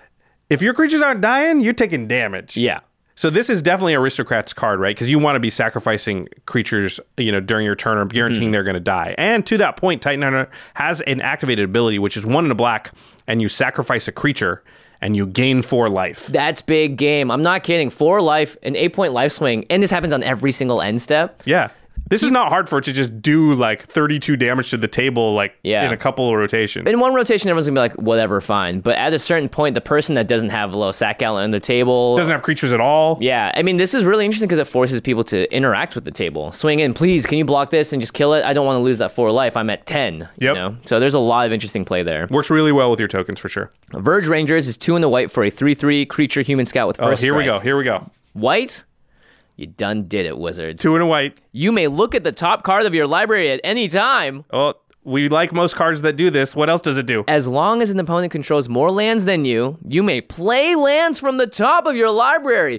If your creatures aren't dying, you're taking damage. Yeah. So this is definitely Aristocrat's card, right? Because you want to be sacrificing creatures, you know, during your turn or guaranteeing mm. they're going to die. And to that point, Titan Hunter has an activated ability, which is one in a black, and you sacrifice a creature, and you gain four life. That's big game. I'm not kidding. Four life, an eight-point life swing, and this happens on every single end step. Yeah. This is not hard for it to just do like thirty-two damage to the table, like Yeah. in a couple of rotations. In one rotation, everyone's gonna be like, whatever, fine. But at a certain point, the person that doesn't have a little sack outlet on the table Doesn't have creatures at all. Yeah, I mean, this is really interesting because it forces people to interact with the table. Swing in, please, can you block this and just kill it? I don't want to lose that four life. I'm at ten. You Yep. know? So there's a lot of interesting play there. Works really well with your tokens for sure. Verge Rangers is two and a white for a three three creature human scout with Oh, first here we strike. go. Here we go. White? You done did it, Wizards. Two and a white. You may look at the top card of your library at any time. Oh, we like most cards that do this. What else does it do? As long as an opponent controls more lands than you, you may play lands from the top of your library.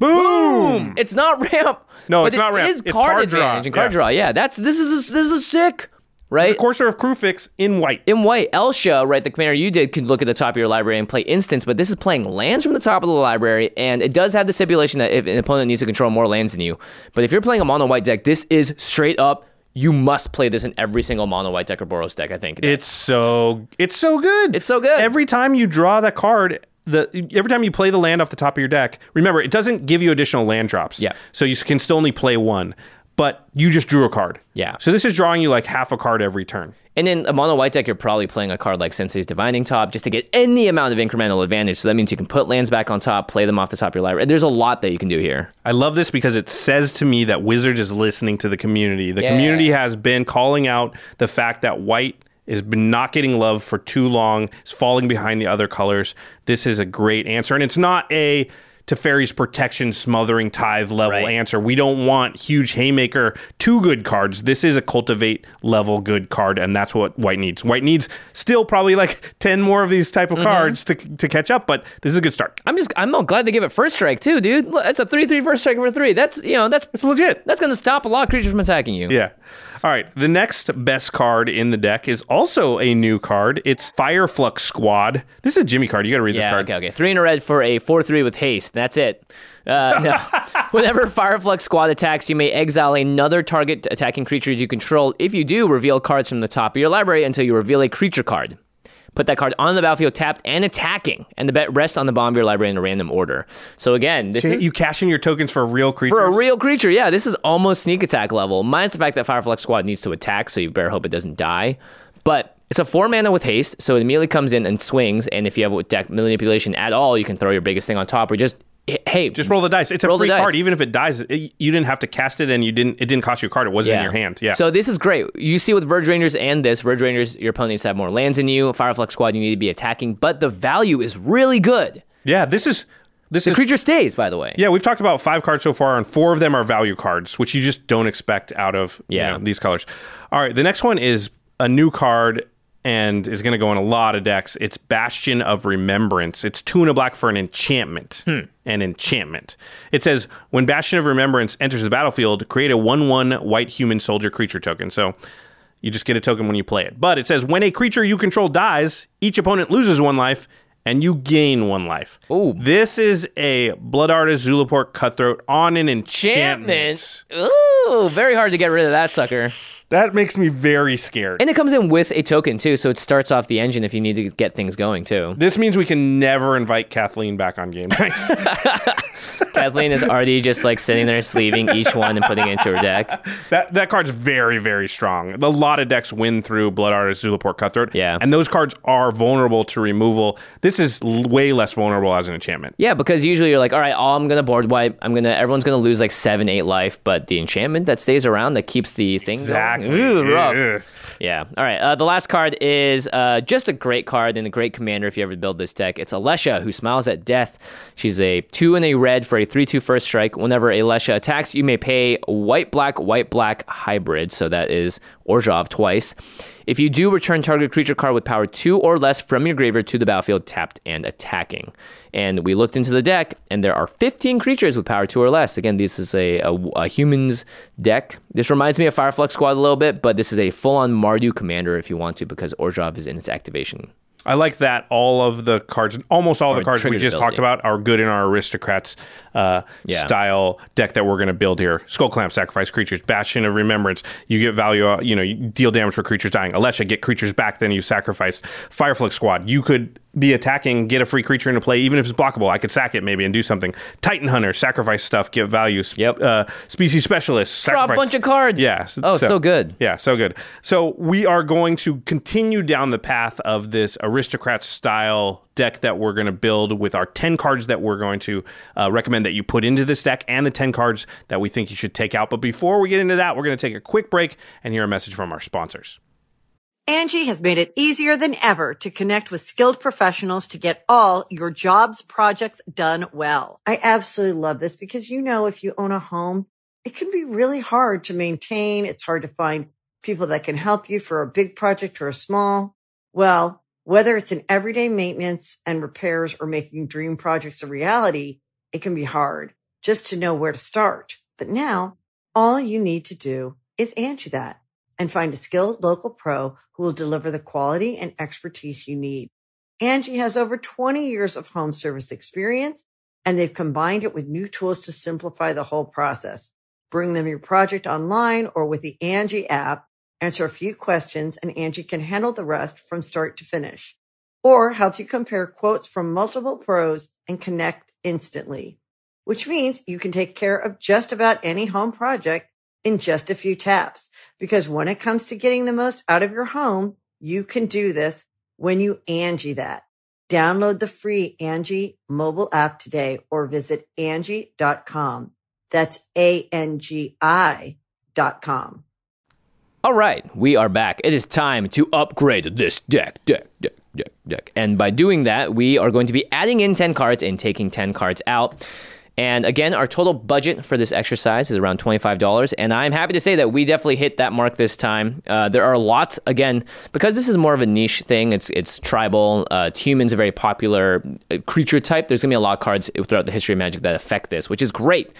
Boom! It's not ramp. No, but it's not it ramp. It is It's card, card draw. advantage and card Yeah. draw. Yeah, that's this is a, this is a sick, right? Courser of Crewfix in white. In white, Elsha, right, the commander you did, could look at the top of your library and play instants, but this is playing lands from the top of the library, and it does have the stipulation that if an opponent needs to control more lands than you. But if you're playing a mono white deck, this is straight up, you must play this in every single mono white deck or Boros deck, I think. It's so it's so good. It's so good. Every time you draw that card, the every time you play the land off the top of your deck, remember it doesn't give you additional land drops. Yeah. So you can still only play one, but you just drew a card. Yeah. So this is drawing you like half a card every turn. And in a mono white deck, you're probably playing a card like Sensei's Divining Top just to get any amount of incremental advantage. So that means you can put lands back on top, play them off the top of your library. There's a lot that you can do here. I love this because it says to me that Wizards is listening to the community. The Yeah. community has been calling out the fact that white has been not getting love for too long, is falling behind the other colors. This is a great answer. And it's not a Teferi's Protection Smothering Tithe level Right. answer. We don't want huge Haymaker, two good cards. This is a Cultivate level good card, and that's what white needs. White needs still probably like ten more of these type of Mm-hmm. cards to, to catch up, but this is a good start. I'm just, I'm glad they give it first strike too, dude. Look, That's a three three first strike for three. That's, you know, that's, It's legit. that's going to stop a lot of creatures from attacking you. Yeah. All right. The next best card in the deck is also a new card. It's Fireflux Squad. This is a Jimmy card. You got to read this Yeah, card. okay, okay. Three in a red for a four three with haste. That's it. Uh, no. Whenever Fireflux Squad attacks, you may exile another target attacking creature you control. If you do, reveal cards from the top of your library until you reveal a creature card. Put that card on the battlefield tapped and attacking, and the bet rests on the bottom of your library in a random order. So again, this Shit, is you cash in your tokens for a real creature. for a real creature. Yeah, this is almost sneak attack level, minus the fact that Fireflux Squad needs to attack, so you better hope it doesn't die. But it's a four mana with haste, so it immediately comes in and swings, and if you have deck manipulation at all, you can throw your biggest thing on top, or just, hey, Just roll the dice. It's a Roll the free dice. card. Even if it dies, it, you didn't have to cast it, and you didn't. It didn't cost you a card. It wasn't in your hand. Yeah. So this is great. You see with Verge Rangers and this, Verge Rangers, your opponent needs to have more lands than you. Fireflux Squad, you need to be attacking, but the value is really good. yeah. This is this The is. creature stays, by the way. Yeah, we've talked about five cards so far, and four of them are value cards, which you just don't expect out of you Yeah. know, these colors. All right, the next one is a new card and is going to go in a lot of decks. It's Bastion of Remembrance. It's two and a black for an enchantment. Hmm. An enchantment. It says, when Bastion of Remembrance enters the battlefield, create a one one white human soldier creature token. So you just get a token when you play it. But it says, when a creature you control dies, each opponent loses one life, and you gain one life. Ooh. This is a Blood Artist Zulaport Cutthroat on an enchantment. Enchantment. Ooh, very hard to get rid of that sucker. That makes me very scared. And it comes in with a token, too, so it starts off the engine if you need to get things going, too. This means we can never invite Kathleen back on game nights. Kathleen is already just, like, sitting there sleeving each one and putting it into her deck. that that card's very, very strong. A lot of decks win through Blood Artist Zulaport Cutthroat. Yeah. And those cards are vulnerable to removal. This is l- way less vulnerable as an enchantment. Yeah, because usually you're like, all right, all I'm gonna board wipe. I'm gonna, everyone's gonna lose like seven, eight life, but the enchantment that stays around that keeps the thing Exactly. going. Ooh, rough. Ugh. Yeah. All right. Uh, the last card is uh, just a great card and a great commander if you ever build this deck. It's Alesha, who smiles at death. She's a two and a red for a three two first strike. Whenever Alesha attacks, you may pay white black white black hybrid. So that is Orzhov twice. If you do, return target creature card with power two or less from your graveyard to the battlefield, tapped and attacking. And we looked into the deck, and there are fifteen creatures with power two or less. Again, this is a, a, a humans deck. This reminds me of Fireflux Squad a little bit, but this is a full-on Mardu commander if you want to, because Orzhov is in its activation. I like that all of the cards, almost all the Or cards we triggered just ability. talked about are good in our Aristocrats uh, Yeah. style deck that we're going to build here. Skull Clamp, sacrifice creatures. Bastion of Remembrance, you get value, uh, you know, you deal damage for creatures dying. Alesha, get creatures back, then you sacrifice. Fireflux Squad, you could be attacking, get a free creature into play, even if it's blockable. I could sack it maybe and do something. Titan Hunter, sacrifice stuff, get value. Yep. Uh, species Specialist, Draw sacrifice. a bunch of cards. Yeah. Oh, so, so good. Yeah, so good. So we are going to continue down the path of this aristocrat style deck that we're going to build with our ten cards that we're going to uh, recommend that you put into this deck and the ten cards that we think you should take out. But before we get into that, we're going to take a quick break and hear a message from our sponsors. Angie has made it easier than ever to connect with skilled professionals to get all your jobs projects done well. I absolutely love this because, you know, if you own a home, it can be really hard to maintain. It's hard to find people that can help you for a big project or a small. Well, whether it's in everyday maintenance and repairs or making dream projects a reality, it can be hard just to know where to start. But now all you need to do is Angie that and find a skilled local pro who will deliver the quality and expertise you need. Angie has over twenty years of home service experience, and they've combined it with new tools to simplify the whole process. Bring them your project online or with the Angie app, answer a few questions, and Angie can handle the rest from start to finish. Or help you compare quotes from multiple pros and connect instantly, which means you can take care of just about any home project in just a few taps. Because when it comes to getting the most out of your home, you can do this when you Angie that. Download the free Angie mobile app today or visit Angie dot com. That's A N G I dot com. All right, we are back. It is time to upgrade this deck, deck, deck, deck, deck. And by doing that, we are going to be adding in ten cards and taking ten cards out. And again, our total budget for this exercise is around twenty-five dollars. And I'm happy to say that we definitely hit that mark this time. Uh, there are lots, again, because this is more of a niche thing. It's it's tribal. Uh, it's humans, a very popular creature type. There's going to be a lot of cards throughout the history of Magic that affect this, which is great.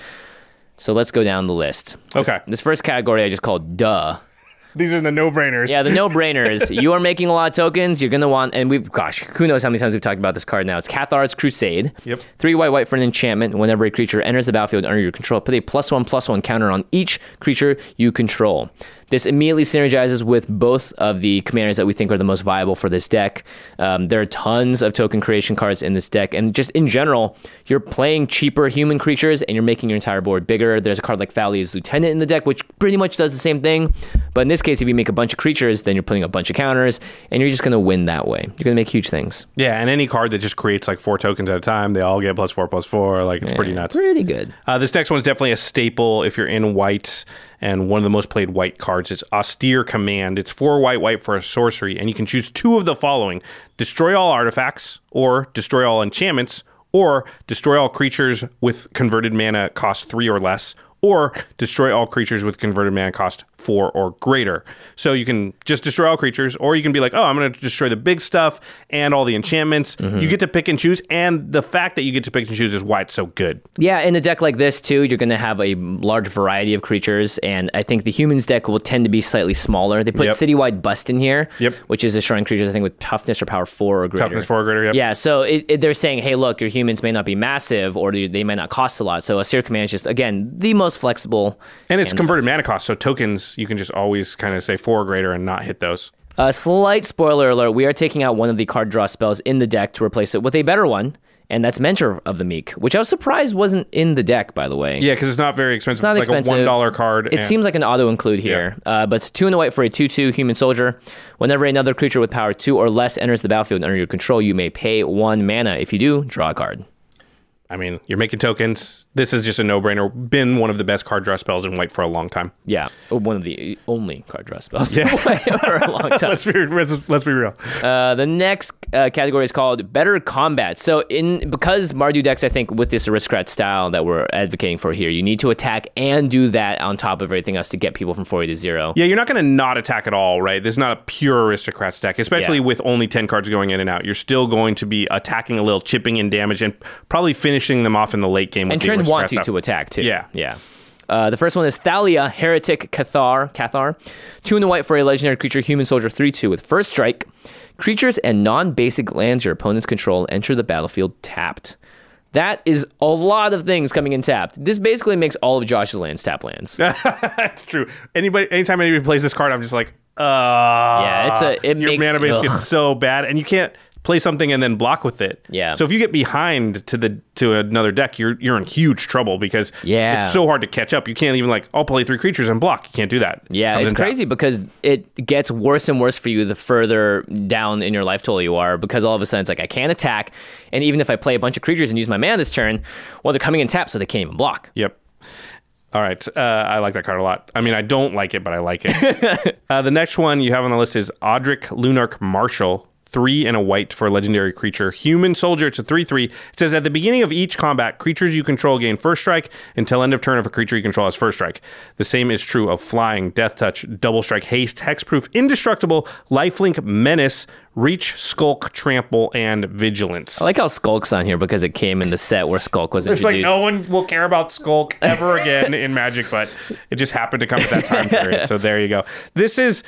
So let's go down the list. Okay. This, this first category I just called duh. These are the no-brainers. Yeah, the no-brainers. You are making a lot of tokens. You're going to want, and we've, gosh, who knows how many times we've talked about this card now. It's Cathar's Crusade. Yep. Three white, white for an enchantment. Whenever a creature enters the battlefield under your control, put a plus one, plus one counter on each creature you control. This immediately synergizes with both of the commanders that we think are the most viable for this deck. Um, there are tons of token creation cards in this deck, and just in general, you're playing cheaper human creatures, and you're making your entire board bigger. There's a card like Thalia's Lieutenant in the deck, which pretty much does the same thing, but in this case, if you make a bunch of creatures, then you're putting a bunch of counters, and you're just going to win that way. You're going to make huge things. Yeah, and any card that just creates like four tokens at a time, they all get plus four, plus four. Like, it's yeah, pretty nuts. Pretty good. Uh, this next one's definitely a staple if you're in white. And one of the most played white cards is Austere Command. It's four white, white for a sorcery, and you can choose two of the following: destroy all artifacts, or destroy all enchantments, or destroy all creatures with converted mana cost three or less, or destroy all creatures with converted mana cost four or greater. So you can just destroy all creatures, or you can be like, oh, I'm going to destroy the big stuff and all the enchantments. Mm-hmm. You get to pick and choose, and the fact that you get to pick and choose is why it's so good. Yeah, in a deck like this, too, you're going to have a large variety of creatures, and I think the humans deck will tend to be slightly smaller. They put yep. Citywide Bust in here, yep. which is destroying creatures, I think, with toughness or power four or greater. Toughness four or greater, yep. Yeah, so it, it, they're saying, hey, look, your humans may not be massive, or they may not cost a lot. So Austere Command is just, again, the most flexible. And it's converted mana cost, so tokens, you can just always kind of say four or greater and not hit those. A slight spoiler alert, we are taking out one of the card draw spells in the deck to replace it with a better one, and that's Mentor of the Meek, which I was surprised wasn't in the deck, by the way. Yeah, because it's not very expensive. It's not like expensive. a one dollar card. It and... seems like an auto-include here, yeah. uh, but it's two and a white for a two two human soldier. Whenever another creature with power two or less enters the battlefield under your control, you may pay one mana. If you do, draw a card. I mean, you're making tokens. This is just a no-brainer. Been one of the best card draw spells in white for a long time. Yeah, one of the only card draw spells yeah. in white for a long time. let's, be, let's, let's be real. Uh, the next uh, category is called Better Combat. So in because Mardu decks, I think, with this aristocrat style that we're advocating for here, you need to attack and do that on top of everything else to get people from forty to zero. Yeah, you're not going to not attack at all, right? This is not a pure aristocrat deck, especially yeah. with only ten cards going in and out. You're still going to be attacking a little, chipping in damage, and probably finishing them off in the late game. With and Trent wants you to attack, too. Yeah. Yeah. Uh, the first one is Thalia, Heretic Cathar. Cathar. Two and a white for a legendary creature, human soldier, three two with first strike. Creatures and non-basic lands your opponents control enter the battlefield tapped. That is a lot of things coming in tapped. This basically makes all of Josh's lands tap lands. That's true. Anybody, anytime anybody plays this card, I'm just like, uh, yeah, it's a it your makes, mana base ugh. gets so bad, and you can't play something and then block with it. Yeah. So if you get behind to the to another deck, you're you're in huge trouble because yeah. it's so hard to catch up. You can't even like, I'll play three creatures and block. You can't do that. Yeah, Comes it's in top. crazy because it gets worse and worse for you the further down in your life total you are, because all of a sudden it's like I can't attack, and even if I play a bunch of creatures and use my mana this turn, well, they're coming in tap, so they can't even block. Yep. All right. Uh, I like that card a lot. I mean, I don't like it, but I like it. uh, the next one you have on the list is Audric Lunarch Marshal. Three and a white for a legendary creature. Human soldier, it's a three three. It says, at the beginning of each combat, creatures you control gain first strike until end of turn if a creature you control has first strike. The same is true of flying, death touch, double strike, haste, hexproof, indestructible, lifelink, menace, reach, skulk, trample, and vigilance. I like how Skulk's on here because it came in the set where Skulk was It's introduced. like no one will care about Skulk ever again in Magic, but it just happened to come at that time period. So there you go. This is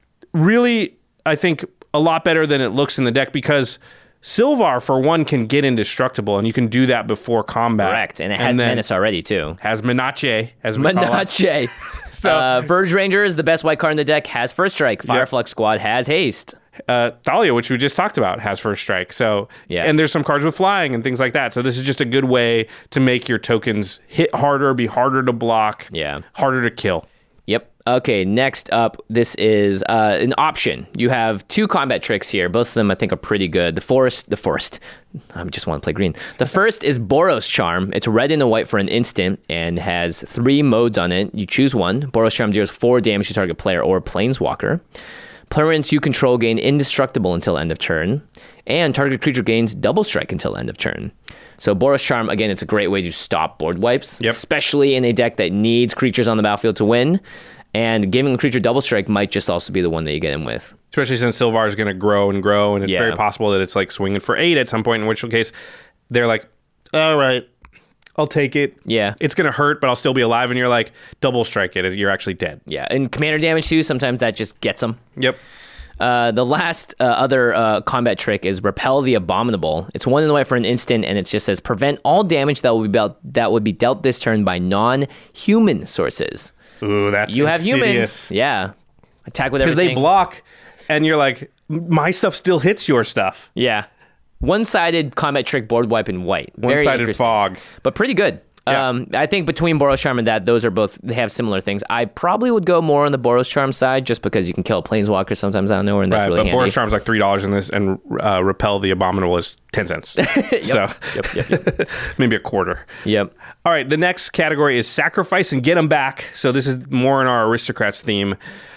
really, I think, a lot better than it looks in the deck because Sylvar, for one, can get indestructible, and you can do that before combat. Correct, and it has then menace already, too. Has Menace, as we call it. Menace. So- uh, Verge Ranger is the best white card in the deck, has first strike. Fireflux Squad has haste. Uh, Thalia, which we just talked about, has first strike. So, Yeah. and there's some cards with flying and things like that. So this is just a good way to make your tokens hit harder, be harder to block, Yeah. harder to kill. Yep. Okay, next up, this is uh, an option. You have two combat tricks here. Both of them, I think, are pretty good. The forest, the forest. I just want to play green. The first is Boros Charm. It's red and a white for an instant and has three modes on it. You choose one. Boros Charm deals four damage to target player or planeswalker. Permanents you control gain indestructible until end of turn, and target creature gains double strike until end of turn. So Boros Charm, again, it's a great way to stop board wipes, Yep. especially in a deck that needs creatures on the battlefield to win. And giving a creature double strike might just also be the one that you get in with. Especially since Sylvar is going to grow and grow, and it's Yeah. very possible that it's like swinging for eight at some point, in which case they're like, all right, I'll take it. Yeah. It's going to hurt, but I'll still be alive. And you're like, double strike it. You're actually dead. Yeah, and commander damage too, sometimes that just gets them. Yep. Uh, the last uh, other uh, combat trick is Repel the Abominable. It's one in the white for an instant, and it just says prevent all damage that would be dealt, that would be dealt this turn by non-human sources. Ooh, that's You have insidious. humans, yeah. Attack with Because everything. they block, and you're like, my stuff still hits your stuff. Yeah, one-sided combat trick board wipe in white. Very One-sided interesting. fog. But pretty good. Yeah. Um, I think between Boros Charm and that, those are both, they have similar things. I probably would go more on the Boros Charm side just because you can kill a Planeswalker sometimes out of nowhere, and that's Right, really but handy. Boros Charm's like three dollars in this, and uh, Repel the Abominable is ten cents. So Yep, yep, yep. maybe a quarter. Yep. All right, the next category is Sacrifice and Get 'em Back. So this is more in our Aristocrats theme.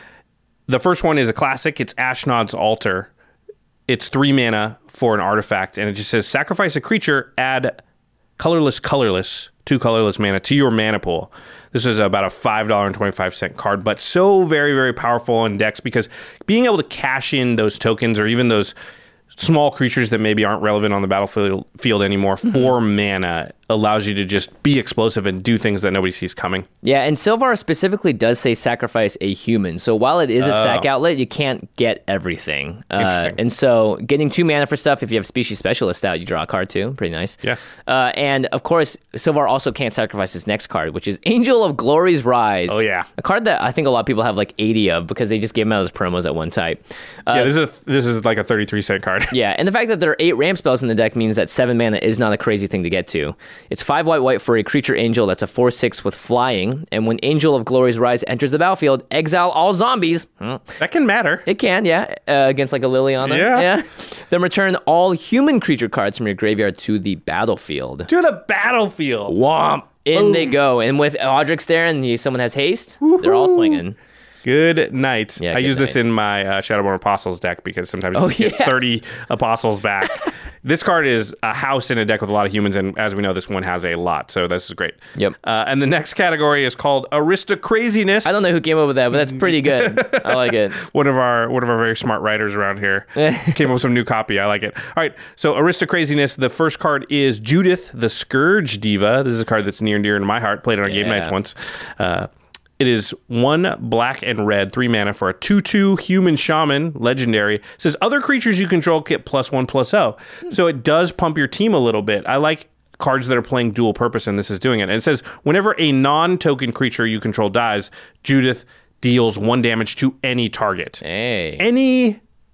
The first one is a classic. It's Ashnod's Altar. It's three mana for an artifact, and it just says sacrifice a creature, add colorless, colorless, two colorless mana to your mana pool. This is about a five dollars and twenty-five cents card, but so very, very powerful in decks because being able to cash in those tokens or even those small creatures that maybe aren't relevant on the battlefield field anymore for mana allows you to just be explosive and do things that nobody sees coming. Yeah, and Sylvar specifically does say sacrifice a human. So while it is a sack outlet, you can't get everything. Uh, Interesting. and so getting two mana for stuff, if you have Species Specialist out, you draw a card too. Pretty nice. Yeah. Uh, and of course, Sylvar also can't sacrifice his next card, which is Angel of Glory's Rise. Oh, yeah. A card that I think a lot of people have like eighty of because they just gave him out as promos at one type. Uh, yeah, this is a, this is like a thirty-three cent card. Yeah, and the fact that there are eight ramp spells in the deck means that seven mana is not a crazy thing to get to. It's five white white for a creature angel that's a four six with flying, and when Angel of Glory's Rise enters the battlefield, exile all zombies. Hmm. That can matter. It can, yeah, uh, against like a Liliana. Yeah. yeah. Then return all human creature cards from your graveyard to the battlefield. To the battlefield. Womp! In Boom. they go. And with Audric's there and you, someone has haste, they're all swinging. Good night. Yeah, I good use this night. in my uh, Shadowborn Apostles deck because sometimes Oh, you get yeah. thirty Apostles back. This card is a house in a deck with a lot of humans, and as we know, this one has a lot, so this is great. Yep. Uh, and the next category is called Aristocraziness. I don't know who came up with that, but that's pretty good. I like it. One of our one of our very smart writers around here came up with some new copy. I like it. All right, so Aristocraziness. The first card is Judith, the Scourge Diva. This is a card that's near and dear to my heart. Played it on game Yeah. nights once. Uh, It is one black and red, three mana for a two two human shaman, legendary. It says other creatures you control get plus one plus oh. So it does pump your team a little bit. I like cards that are playing dual purpose, and this is doing it. And it says whenever a non-token creature you control dies, Judith deals one damage to any target. Hey. Any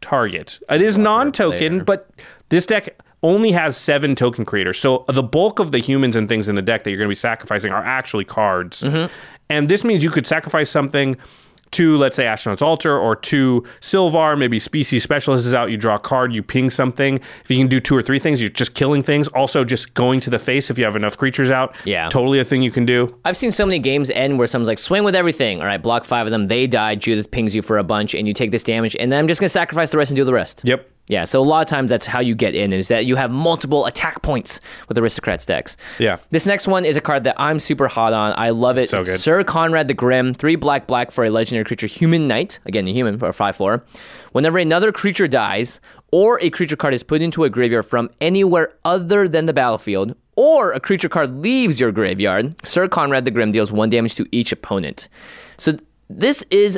target. It is non-token, but this deck only has seven token creators. So the bulk of the humans and things in the deck that you're going to be sacrificing are actually cards. Mm-hmm. And this means you could sacrifice something to, let's say, Astronaut's Altar, or to Sylvar. Maybe Species Specialist is out, you draw a card, you ping something. If you can do two or three things, you're just killing things. Also, just going to the face if you have enough creatures out. Yeah. Totally a thing you can do. I've seen so many games end where someone's like, swing with everything. All right, block five of them. They die. Judith pings you for a bunch, and you take this damage, and then I'm just going to sacrifice the rest and do the rest. Yep. Yeah, so a lot of times that's how you get in, is that you have multiple attack points with Aristocrats decks. Yeah. This next one is a card that I'm super hot on. I love it. So It's good. Sir Conrad the Grim, three black black for a legendary creature, Human Knight. Again, a human for a five four. Whenever another creature dies, or a creature card is put into a graveyard from anywhere other than the battlefield, or a creature card leaves your graveyard, Sir Conrad the Grim deals one damage to each opponent. So this is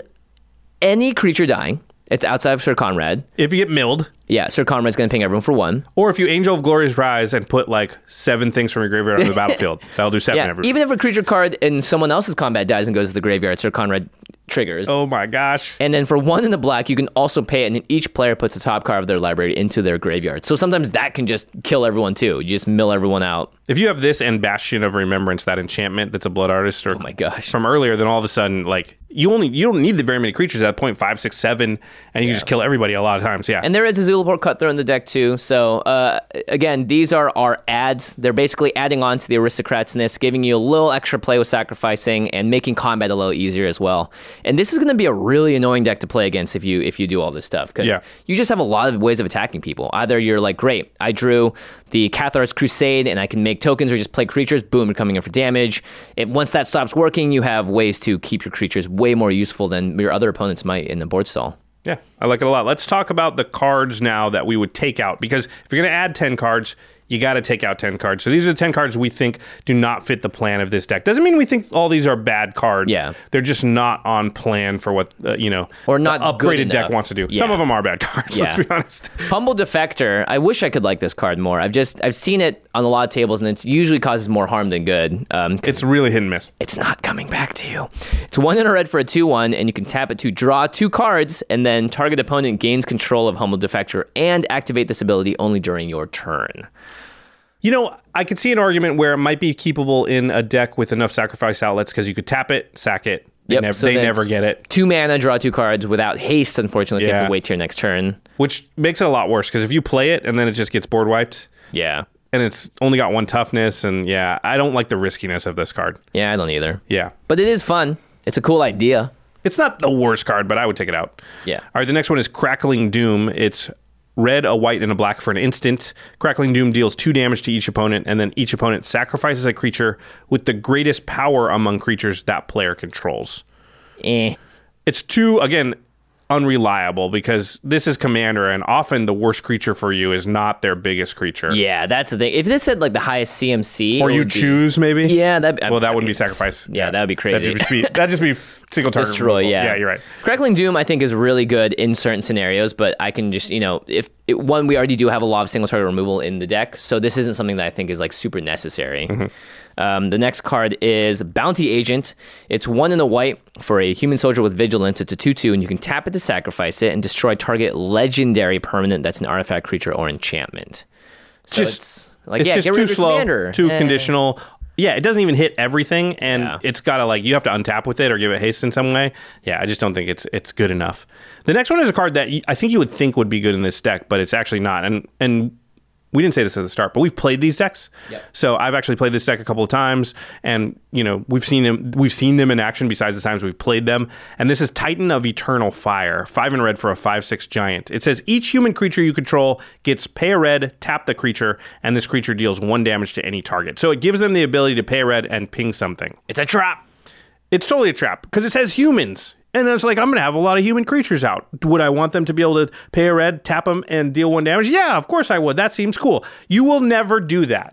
any creature dying. It's outside of Sir Conrad. If you get milled, Yeah, Sir Conrad's going to ping everyone for one. or if you Angel of Glorious Rise and put like seven things from your graveyard on the battlefield, that'll do seven Yeah, every. even if a creature card in someone else's combat dies and goes to the graveyard, Sir Conrad triggers. Oh my gosh. And then for one in the black, you can also pay it, and then each player puts the top card of their library into their graveyard. So sometimes that can just kill everyone too. You just mill everyone out. If you have this and Bastion of Remembrance, that enchantment that's a Blood Artist or Oh my gosh. from earlier, then all of a sudden, like, you only you don't need the very many creatures at point five, six, seven, and you can just kill everybody a lot of times. Yeah. And there is a Zulaport Cutthroat in the deck too. So uh, again, these are our adds. They're basically adding on to the Aristocratsness, giving you a little extra play with sacrificing and making combat a little easier as well. And this is going to be a really annoying deck to play against if you if you do all this stuff, because Yeah. you just have a lot of ways of attacking people. Either you're like, great, I drew the Cathar's Crusade and I can make tokens or just play creatures, boom, you're coming in for damage. It, once that stops working, you have ways to keep your creatures way more useful than your other opponents might in the board stall. Yeah, I like it a lot. Let's talk about the cards now that we would take out, because if you're going to add ten cards, you got to take out ten cards. So these are the ten cards we think do not fit the plan of this deck. Doesn't mean we think all these are bad cards. Yeah. They're just not on plan for what, uh, you know, Or not the good upgraded deck enough. wants to do. Yeah. Some of them are bad cards, Yeah. let's be honest. Humble Defector, I wish I could like this card more. I've just, I've seen it on a lot of tables, and it usually causes more harm than good. Um, 'cause It's really hit and miss. it's not coming back to you. It's one in a red for a two one, and you can tap it to draw two cards, and then target opponent gains control of Humble Defector and activate this ability only during your turn. You know, I could see an argument where it might be keepable in a deck with enough sacrifice outlets, because you could tap it, sack it. They, Yep, nev- so they then never it's get it, Two mana, draw two cards without haste, unfortunately, if you have Yeah. to wait till your next turn. which makes it a lot worse, because if you play it and then it just gets board wiped, Yeah. and it's only got one toughness, and yeah, I don't like the riskiness of this card. Yeah, I don't either. Yeah. But it is fun. It's a cool idea. It's not the worst card, but I would take it out. Yeah. All right, the next one is Crackling Doom. It's red, a white, and a black for an instant. Crackling Doom deals two damage to each opponent, and then each opponent sacrifices a creature with the greatest power among creatures that player controls. Eh. It's too, again, unreliable, because this is Commander, and often the worst creature for you is not their biggest creature. Yeah, that's the thing. If this said like the highest C M C, Or it you would be- choose, maybe? Yeah, that. Well, that I wouldn't mean, be sacrifice. Yeah, that would be crazy. That'd just be, that'd just be single target Destroy, removal. yeah. Yeah, you're right. Crackling Doom, I think, is really good in certain scenarios, but I can just, you know, if it, one, we already do have a lot of single target removal in the deck, so this isn't something that I think is like super necessary. Mm-hmm. Um, the next card is Bounty Agent. It's one in a white for a human soldier with vigilance. It's a two two, and you can tap it to sacrifice it and destroy target legendary permanent that's an artifact, creature, or enchantment. So Just- it's like, It's yeah, just get rid too of your slow, commander. too Eh. conditional. Yeah, it doesn't even hit everything, and Yeah. it's got to, like, you have to untap with it or give it haste in some way. Yeah, I just don't think it's it's good enough. The next one is a card that y- I think you would think would be good in this deck, but it's actually not. And and we didn't say this at the start, but we've played these decks. Yep. So I've actually played this deck a couple of times, and you know we've seen them. We've seen them in action besides the times we've played them. And this is Titan of Eternal Fire, five in red for a five six giant. It says each human creature you control gets pay a red, tap the creature, and this creature deals one damage to any target. So it gives them the ability to pay a red and ping something. It's a trap. It's totally a trap because it says humans. And it's like, I'm going to have a lot of human creatures out. Would I want them to be able to pay a red, tap them, and deal one damage? Yeah, of course I would. That seems cool. You will never do that.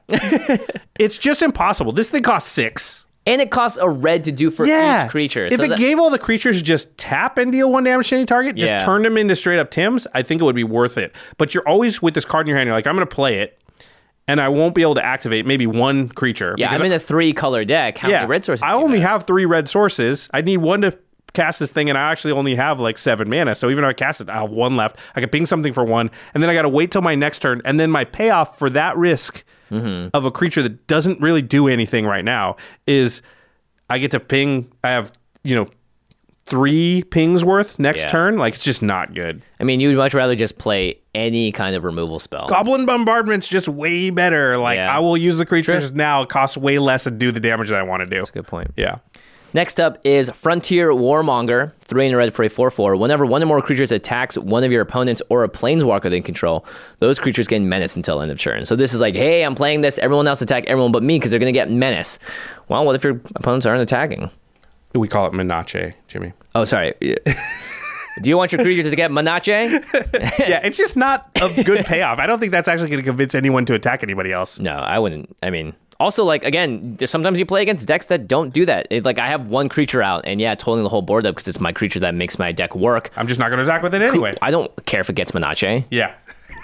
It's just impossible. This thing costs six. And it costs a red to do for Yeah. each creature. If So it that- gave all the creatures just tap and deal one damage to any target, just Yeah. turn them into straight up Tims, I think it would be worth it. But you're always with this card in your hand. You're like, I'm going to play it, and I won't be able to activate maybe one creature. yeah, because I'm in a three color deck. How yeah, many red sources? I do you only have? have three red sources. I need one to cast this thing and I actually only have like seven mana. So even if I cast it, I have one left. I can ping something for one, and then I got to wait till my next turn. And then my payoff for that risk mm-hmm. of a creature that doesn't really do anything right now is I get to ping. I have, you know, three pings worth next yeah. turn. Like, it's just not good. I mean, you would much rather just play any kind of removal spell. Goblin Bombardment's just way better. Like, yeah. I will use the creatures sure. now. It costs way less to do the damage that I want to do. That's a good point. Yeah. Next up is Frontier Warmonger, three in a red for a four four. Whenever one or more creatures attacks one of your opponents or a planeswalker they control, those creatures gain menace until end of turn. So this is like, hey, I'm playing this, everyone else attack everyone but me because they're going to get menace. Well, what if your opponents aren't attacking? We call it Menace, Jimmy. Oh, sorry. Do you want your creatures to get Menace? Yeah, it's just not a good payoff. I don't think that's actually going to convince anyone to attack anybody else. No, I wouldn't. I mean, also, like, again, sometimes you play against decks that don't do that. It, like, I have one creature out, and yeah, totally the whole board up because it's my creature that makes my deck work. I'm just not going to attack with it anyway. I don't care if it gets Menace. Yeah.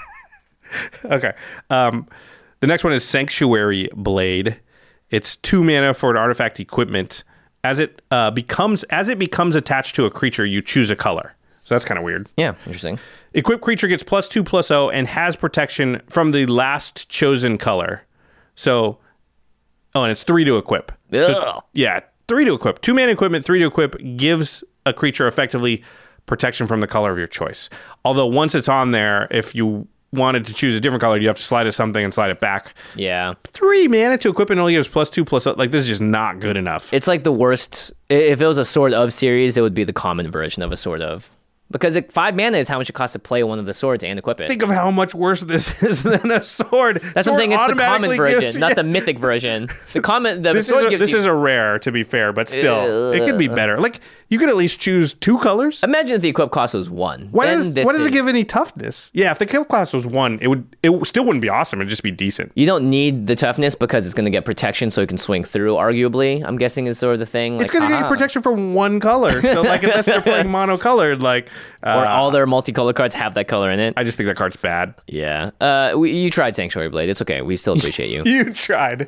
Okay. Um, the next one is Sanctuary Blade. It's two mana for an artifact equipment. As it uh, becomes as it becomes attached to a creature, you choose a color. So that's kind of weird. Yeah, interesting. Equipped creature gets plus two, plus oh, and has protection from the last chosen color. So, oh, and it's three to equip. So, yeah, three to equip. Two mana equipment, three to equip gives a creature effectively protection from the color of your choice. Although once it's on there, if you wanted to choose a different color, you have to slide it something and slide it back. Yeah. Three mana to equip and only gives plus two, plus oh. Like, this is just not good enough. It's like the worst. If it was a Sword of series, it would be the common version of a Sword of. Because it, five mana is how much it costs to play one of the swords and equip it. Think of how much worse this is than a sword. That's sword what I'm saying. It's the common version, gives, not yeah. the mythic version. It's the common. The this sword is a, gives this you, is a rare, to be fair, but still, uh, it could be better. Like, you could at least choose two colors. Imagine if the equip cost was one. Why then does this why does is, it give any toughness? Yeah, if the equip cost was one, it would it still wouldn't be awesome. It'd just be decent. You don't need the toughness because it's going to get protection, so it can swing through. Arguably, I'm guessing is sort of the thing. Like, it's going to get protection from one color. So, like, unless they're playing monocolored, like uh, or all their multicolored cards have that color in it. I just think that card's bad. Yeah. Uh, we, you tried Sanctuary Blade. It's okay. We still appreciate you. You tried.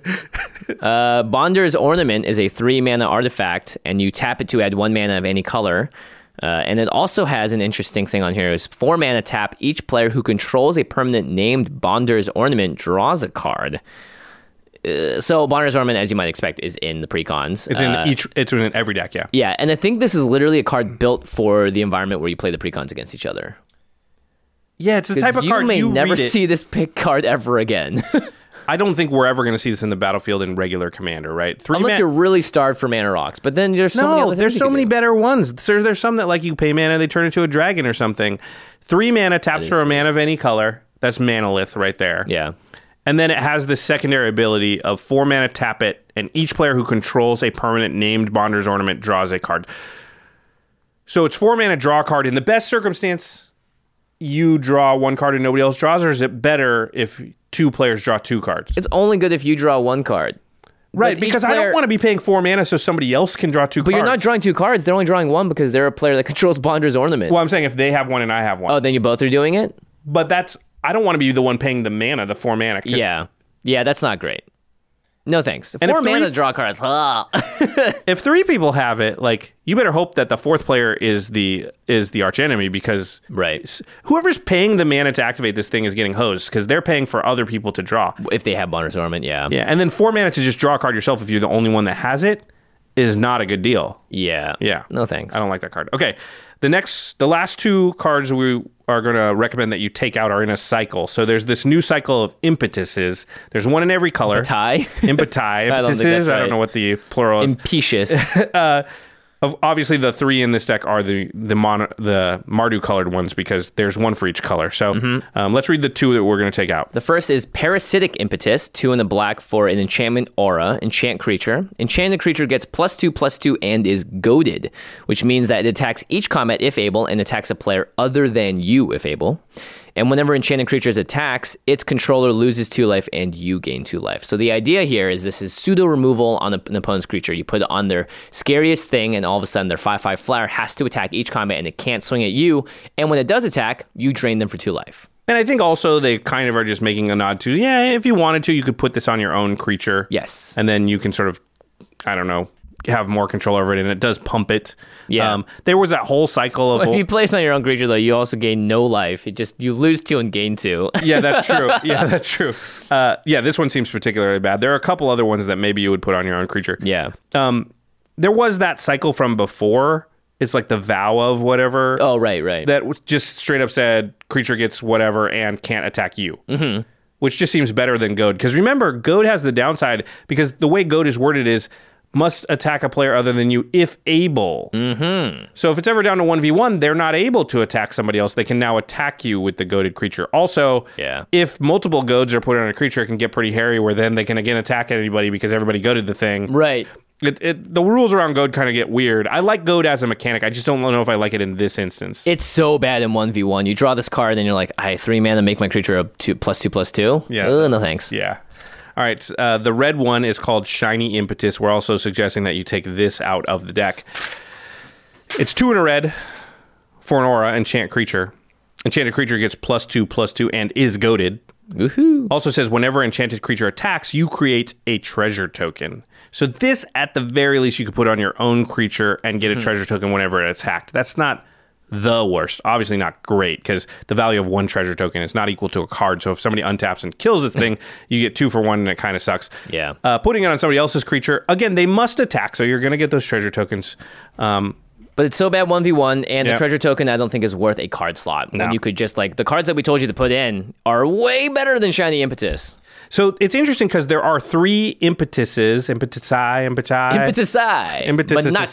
uh, Bonder's Ornament is a three mana artifact, and you tap it to add one mana of any color. Uh, and it also has an interesting thing on here. Is four mana tap. Each player who controls a permanent named Bonder's Ornament draws a card. Uh, so Bonder's Ornament, as you might expect, is in the precons. It's in uh, each. It's in every deck. Yeah. Yeah, and I think this is literally a card built for the environment where you play the precons against each other. Yeah, it's the type of you card may you never read it. see this pick card ever again. I don't think we're ever going to see this in the battlefield in regular Commander, right? Three Unless man- you're really starved for mana rocks. But then there's so no, many other things there's you so can many do. better ones. There's, there's some that, like, you pay mana, they turn into a dragon or something. Three mana taps for a mana of any color. That's Manalith right there. Yeah. And then it has the secondary ability of four mana tap it, and each player who controls a permanent named Bonder's Ornament draws a card. So it's four mana, draw a card. In the best circumstance, you draw one card and nobody else draws, or is it better if two players draw two cards? It's only good if you draw one card. Right, But because each I player- don't want to be paying four mana so somebody else can draw two But cards. you're not drawing two cards. They're only drawing one because they're a player that controls Bonder's Ornament. Well, I'm saying if they have one and I have one. Oh, then you both are doing it? But that's, I don't want to be the one paying the mana, the four mana. 'cause Yeah. Yeah, that's not great. No thanks. And Four if three- mana to draw cards. Ah. If three people have it, like, you better hope that the fourth player is the is the archenemy, because Right. s- whoever's paying the mana to activate this thing is getting hosed because they're paying for other people to draw. If they have Bonder's Ornament, yeah. Yeah, and then four mana to just draw a card yourself if you're the only one that has it is not a good deal. Yeah. Yeah. No thanks. I don't like that card. Okay. The next, the last two cards we are going to recommend that you take out are in a cycle. So there's this new cycle of impetuses. There's one in every color. Tie? Impeti. I don't think Impetuses. that's I don't right. know what the plural is. Impetious. uh, of obviously, the three in this deck are the the mono, the Mardu colored ones because there's one for each color. So Mm-hmm. um, let's read the two that we're going to take out. The first is Parasitic Impetus, two in the black for an enchantment aura, enchant creature. Enchanted creature gets plus two, plus two, and is goaded, which means that it attacks each combat if able and attacks a player other than you if able. And whenever enchanted creatures attacks, its controller loses two life and you gain two life. So the idea here is this is pseudo removal on an opponent's creature. You put it on their scariest thing, and all of a sudden their five five flyer has to attack each combat, and it can't swing at you. And when it does attack, you drain them for two life. And I think also they kind of are just making a nod to, yeah, if you wanted to, you could put this on your own creature. Yes. And then you can sort of, I don't know, have more control over it, and it does pump it. Yeah. Um, there was that whole cycle of... Well, if you place on your own creature, though, you also gain no life. It just you lose two and gain two. Yeah, that's true. Yeah, that's true. Uh, yeah, this one seems particularly bad. There are a couple other ones that maybe you would put on your own creature. Yeah. Um, there was that cycle from before. It's like the vow of whatever. Oh, right, right. That just straight up said creature gets whatever and can't attack you. Mm-hmm. Which just seems better than Goad. Because remember, Goad has the downside because the way Goad is worded is must attack a player other than you if able. Mm-hmm. So if it's ever down to one v one, they're not able to attack somebody else. They can now attack you with the goaded creature. Also, yeah. if multiple goads are put on a creature, it can get pretty hairy where then they can again attack anybody because everybody goaded the thing. Right. It, it, the rules around Goad kind of get weird. I like Goad as a mechanic. I just don't know if I like it in this instance. It's so bad in one v one. You draw this card, and you're like, I three mana, make my creature a two, plus two, plus two. Yeah. Ugh, no thanks. Yeah. All right. Uh, the red one is called Shiny Impetus. We're also suggesting that you take this out of the deck. It's two in a red for an aura, enchant creature. Enchanted creature gets plus two, plus two, and is goaded. Woohoo. Also says whenever enchanted creature attacks, you create a treasure token. So this, at the very least, you could put on your own creature and get a hmm. treasure token whenever it attacked. That's not the worst. Obviously not great, because the value of one treasure token is not equal to a card. So if somebody untaps and kills this thing, you get two for one, and it kind of sucks. Yeah. Uh, putting it on somebody else's creature, again, they must attack, so you're going to get those treasure tokens. Um, But it's so bad one v one, and yeah. the treasure token I don't think is worth a card slot. No. When you could just, like, the cards that we told you to put in are way better than Shiny Impetus. So it's interesting because there are three impetuses, impetusi, impetusi. Impetusi. Impetusi. But not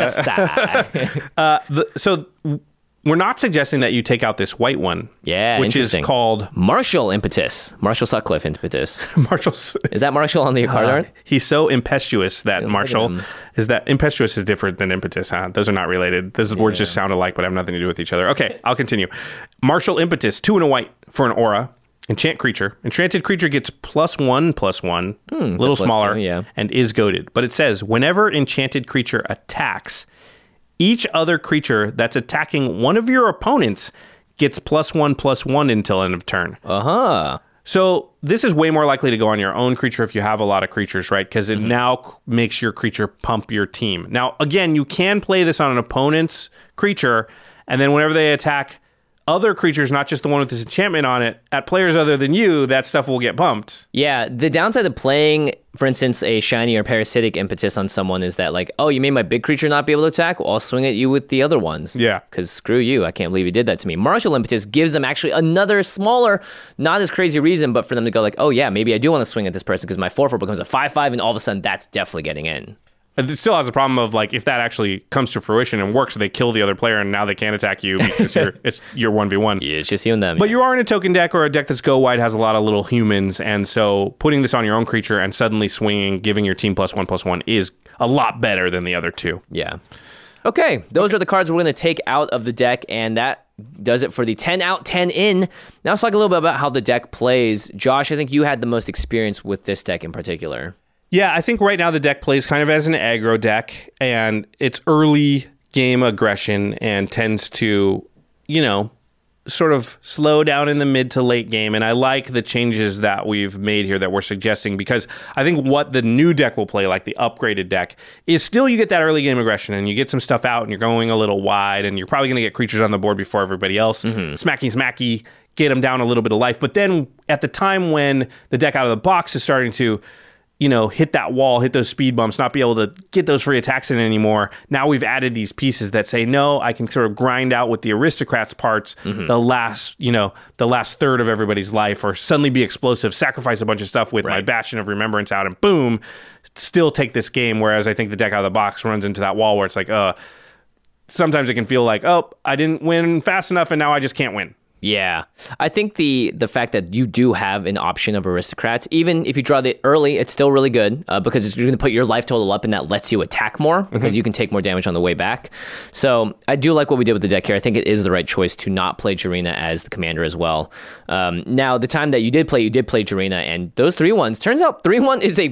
impetusi. uh, the, so we're not suggesting that you take out this white one. Yeah, which is called Martial Impetus. Martial Sutcliffe Impetus. Marshall's. Is that Martial on the card uh, art? He's so impetuous that Look Marshall is that impetuous is different than impetus, huh? Those are not related. Those yeah. words just sound alike, but have nothing to do with each other. Okay, I'll continue. Martial Impetus, two and a white for an aura. Enchant creature. Enchanted creature gets plus one, plus one, a hmm, little smaller, two, yeah. and is goaded. But it says, whenever enchanted creature attacks, each other creature that's attacking one of your opponents gets plus one, plus one until end of turn. Uh-huh. So this is way more likely to go on your own creature if you have a lot of creatures, right? Because it mm-hmm. now c- makes your creature pump your team. Now, again, you can play this on an opponent's creature, and then whenever they attack other creatures, not just the one with this enchantment on it, at players other than you, that stuff will get bumped. Yeah, the downside of playing, for instance, a shiny or parasitic impetus on someone is that, like, oh, you made my big creature not be able to attack? Well, I'll swing at you with the other ones. Yeah. Because screw you, I can't believe you did that to me. Martial impetus gives them actually another smaller, not as crazy reason, but for them to go like, oh yeah, maybe I do want to swing at this person because my four four becomes a five five, and all of a sudden that's definitely getting in. It still has a problem of, like, if that actually comes to fruition and works, they kill the other player and now they can't attack you because you're it's you're one v one. Yeah, it's just you and them. But yeah. You are in a token deck or a deck that's go wide has a lot of little humans, and so putting this on your own creature and suddenly swinging, giving your team plus one plus one is a lot better than the other two. Yeah. Okay, those okay. are the cards we're going to take out of the deck, and that does it for the ten out, ten in. Now let's talk a little bit about how the deck plays. Josh, I think you had the most experience with this deck in particular. Yeah, I think right now the deck plays kind of as an aggro deck, and it's early game aggression and tends to, you know, sort of slow down in the mid to late game. And I like the changes that we've made here that we're suggesting, because I think what the new deck will play, like the upgraded deck, is still you get that early game aggression and you get some stuff out and you're going a little wide and you're probably going to get creatures on the board before everybody else. Mm-hmm. Smacky, smacky, get them down a little bit of life. But then at the time when the deck out of the box is starting to, you know, hit that wall, hit those speed bumps, not be able to get those free attacks in anymore. Now we've added these pieces that say, no, I can sort of grind out with the aristocrats parts, mm-hmm. the last, you know, the last third of everybody's life, or suddenly be explosive, sacrifice a bunch of stuff with right. my Bastion of Remembrance out, and boom, still take this game. Whereas I think the deck out of the box runs into that wall where it's like, uh, sometimes it can feel like, oh, I didn't win fast enough and now I just can't win. Yeah, I think the the fact that you do have an option of aristocrats, even if you draw it early, it's still really good uh, because you're going to put your life total up, and that lets you attack more because mm-hmm. you can take more damage on the way back. So I do like what we did with the deck here. I think it is the right choice to not play Jarina as the commander as well. Um, now, the time that you did play, you did play Jarina, and those three ones, turns out three one is a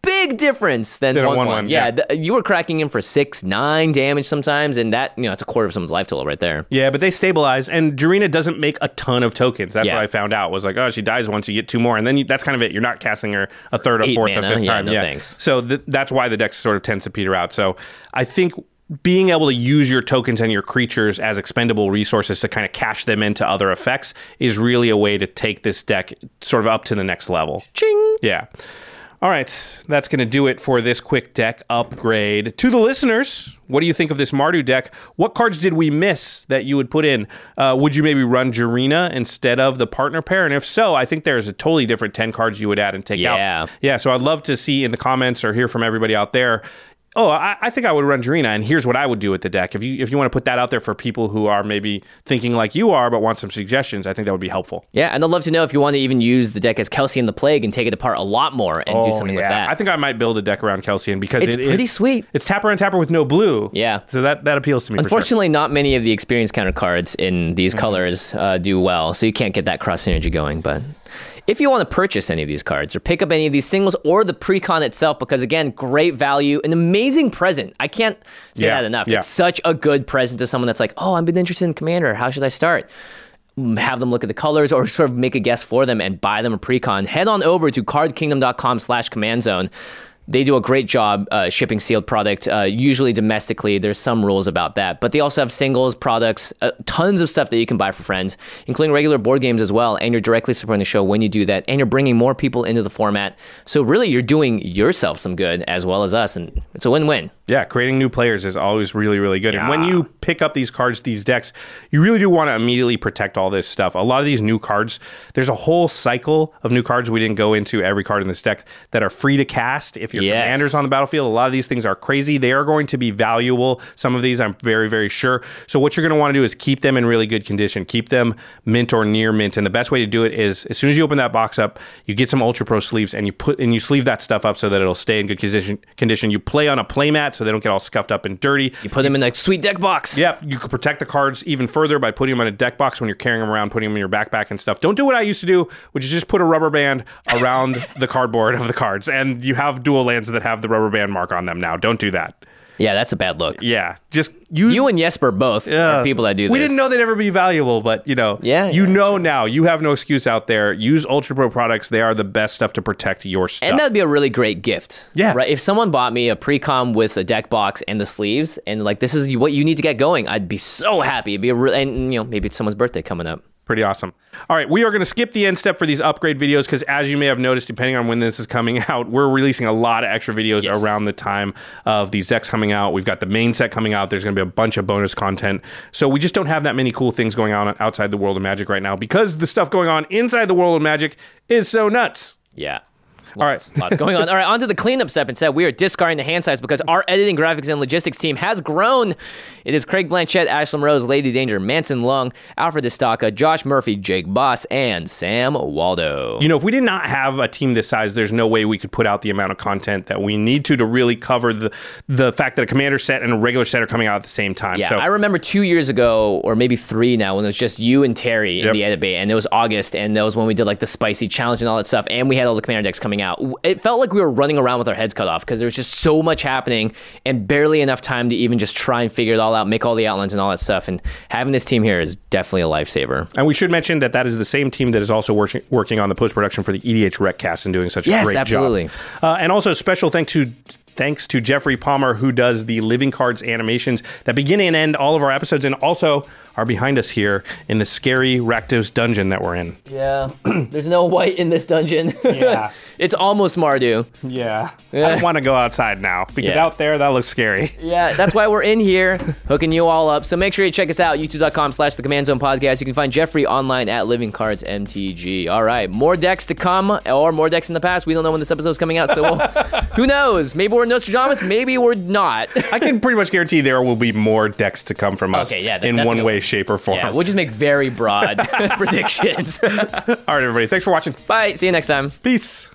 big difference than Than a one, one, one. one, Yeah, yeah. th- you were cracking in for six, nine damage sometimes, and that, you know, it's a quarter of someone's life total right there. Yeah, but they stabilize, and Jarina doesn't make a ton of tokens. That's Yeah. what I found out. Was like, oh, she dies once, you get two more, and then you, that's kind of it. You're not casting her a third, a Eight fourth, mana? a fifth Yeah, time. no thanks. So th- that's why the deck sort of tends to peter out. So I think being able to use your tokens and your creatures as expendable resources to kind of cash them into other effects is really a way to take this deck sort of up to the next level. Ching! Yeah. All right, that's going to do it for this quick deck upgrade. To the listeners, what do you think of this Mardu deck? What cards did we miss that you would put in? Uh, would you maybe run Jarina instead of the partner pair? And if so, I think there's a totally different ten cards you would add and take out. Yeah. Yeah, so I'd love to see in the comments or hear from everybody out there. Oh, I, I think I would run Jarina, and here's what I would do with the deck. If you if you want to put that out there for people who are maybe thinking like you are but want some suggestions, I think that would be helpful. Yeah, and I'd love to know if you want to even use the deck as Kelsey and the Plague and take it apart a lot more and do something with that. I think I might build a deck around Kelsey, because It's it- pretty sweet. It's tapper and tapper with no blue. Yeah. So that, that appeals to me. Unfortunately, not many of the experience counter cards in these Mm-hmm. colors uh, do well, so you can't get that cross synergy going. But if you want to purchase any of these cards or pick up any of these singles or the pre-con itself, because again, great value, an amazing present. I can't say Yeah, that enough. yeah. It's such a good present to someone that's like, oh, I've been interested in Commander. How should I start? Have them look at the colors or sort of make a guess for them and buy them a pre-con. Head on over to cardkingdom.com slash command zone. They do a great job uh, shipping sealed product, uh, usually domestically. There's some rules about that. But they also have singles, products, uh, tons of stuff that you can buy for friends, including regular board games as well. And you're directly supporting the show when you do that. And you're bringing more people into the format. So really, you're doing yourself some good as well as us. And it's a win-win. Yeah, creating new players is always really, really good. Yeah. And when you pick up these cards, these decks, you really do want to immediately protect all this stuff. A lot of these new cards, there's a whole cycle of new cards we didn't go into every card in this deck that are free to cast if your Yes. commander's on the battlefield. A lot of these things are crazy. They are going to be valuable. Some of these I'm very, very sure. So what you're going to want to do is keep them in really good condition. Keep them mint or near mint. And the best way to do it is as soon as you open that box up, you get some Ultra Pro sleeves and you put and you sleeve that stuff up so that it'll stay in good condition. Condition. You play on a playmat so they don't get all scuffed up and dirty. You put them in a sweet deck box. Yep, you can protect the cards even further by putting them in a deck box when you're carrying them around, putting them in your backpack and stuff. Don't do what I used to do, which is just put a rubber band around the cardboard of the cards, and you have dual lands that have the rubber band mark on them now. Don't do that. Yeah, that's a bad look. Yeah, just use... You and Jesper both Yeah. are people that do this. We didn't know they'd ever be valuable, but you know, Yeah, you yeah, know now. You have no excuse out there. Use Ultra Pro products. They are the best stuff to protect your stuff. And that'd be a really great gift. Yeah. Right. If someone bought me a pre-com with a deck box and the sleeves, and like this is what you need to get going, I'd be so happy. It'd be a real, and you know, maybe it's someone's birthday coming up. Pretty awesome. All right, we are going to skip the end step for these upgrade videos because, as you may have noticed, depending on when this is coming out, we're releasing a lot of extra videos Yes. around the time of these decks coming out. We've got the main set coming out. There's going to be a bunch of bonus content. So we just don't have that many cool things going on outside the world of Magic right now because the stuff going on inside the world of Magic is so nuts. Yeah. All Lots, right. lots going on. All right, on to the cleanup step. Instead, we are discarding the hand size because our editing, graphics, and logistics team has grown. It is Craig Blanchett, Ashlyn Rose, Lady Danger, Manson Lung, Alfred Estaka, Josh Murphy, Jake Boss, and Sam Waldo. You know, if we did not have a team this size, there's no way we could put out the amount of content that we need to to really cover the the fact that a commander set and a regular set are coming out at the same time. Yeah, so I remember two years ago, or maybe three now, when it was just you and Terry in Yep. the edit bay, and it was August, and that was when we did like the spicy challenge and all that stuff, and we had all the commander decks coming out. It felt like we were running around with our heads cut off because there was just so much happening and barely enough time to even just try and figure it all out, make all the outlines and all that stuff. And having this team here is definitely a lifesaver. And we should mention that that is the same team that is also working working on the post-production for the E D H Recast and doing such a Yes, great absolutely. job. Uh, and also special thanks to thanks to Jeffrey Palmer, who does the Living Cards animations that begin and end all of our episodes and also are behind us here in the scary Rakdos dungeon that we're in. Yeah, there's no white in this dungeon. Yeah. It's almost Mardu. Yeah. I Yeah. don't want to go outside now because Yeah. out there, that looks scary. Yeah, that's why we're in here, hooking you all up. So make sure you check us out, youtube.com slash the Command Zone Podcast. You can find Jeffrey online at Living Cards M T G. All right, more decks to come, or more decks in the past. We don't know when this episode's coming out, so we'll, who knows? Maybe we're Nostradamus, maybe we're not. I can pretty much guarantee there will be more decks to come from us Okay, yeah, that- in that's one good. way, shape, or form. Yeah, we'll just make very broad predictions. All right, everybody. Thanks for watching. Bye, see you next time. Peace.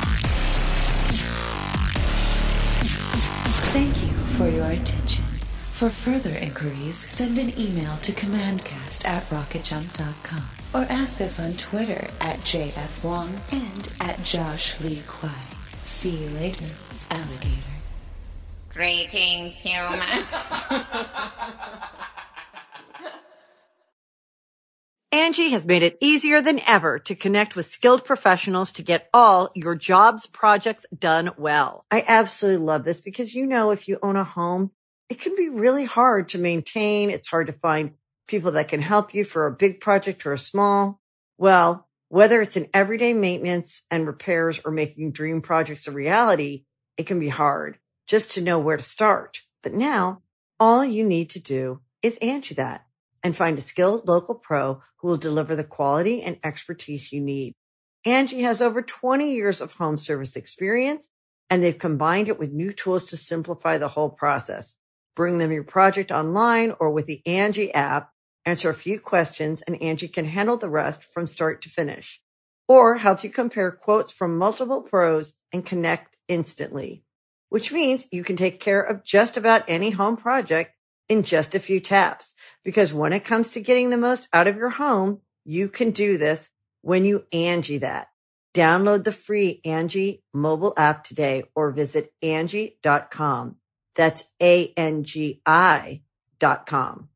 Thank you for your attention. For further inquiries, send an email to commandcast at rocketjump dot com or ask us on Twitter at J F Wong and at Josh Lee Kwai. See you later, alligator. Greetings, humans. Angie has made it easier than ever to connect with skilled professionals to get all your jobs projects done well. I absolutely love this because, you know, if you own a home, it can be really hard to maintain. It's hard to find people that can help you for a big project or a small. Well, whether it's in everyday maintenance and repairs or making dream projects a reality, it can be hard just to know where to start. But now all you need to do is Angie that and find a skilled local pro who will deliver the quality and expertise you need. Angie has over twenty years of home service experience, and they've combined it with new tools to simplify the whole process. Bring them your project online or with the Angie app, answer a few questions, and Angie can handle the rest from start to finish. Or help you compare quotes from multiple pros and connect instantly, which means you can take care of just about any home project in just a few taps. Because when it comes to getting the most out of your home, you can do this when you Angie that. Download the free Angie mobile app today or visit Angie dot com. That's A N G I dot com.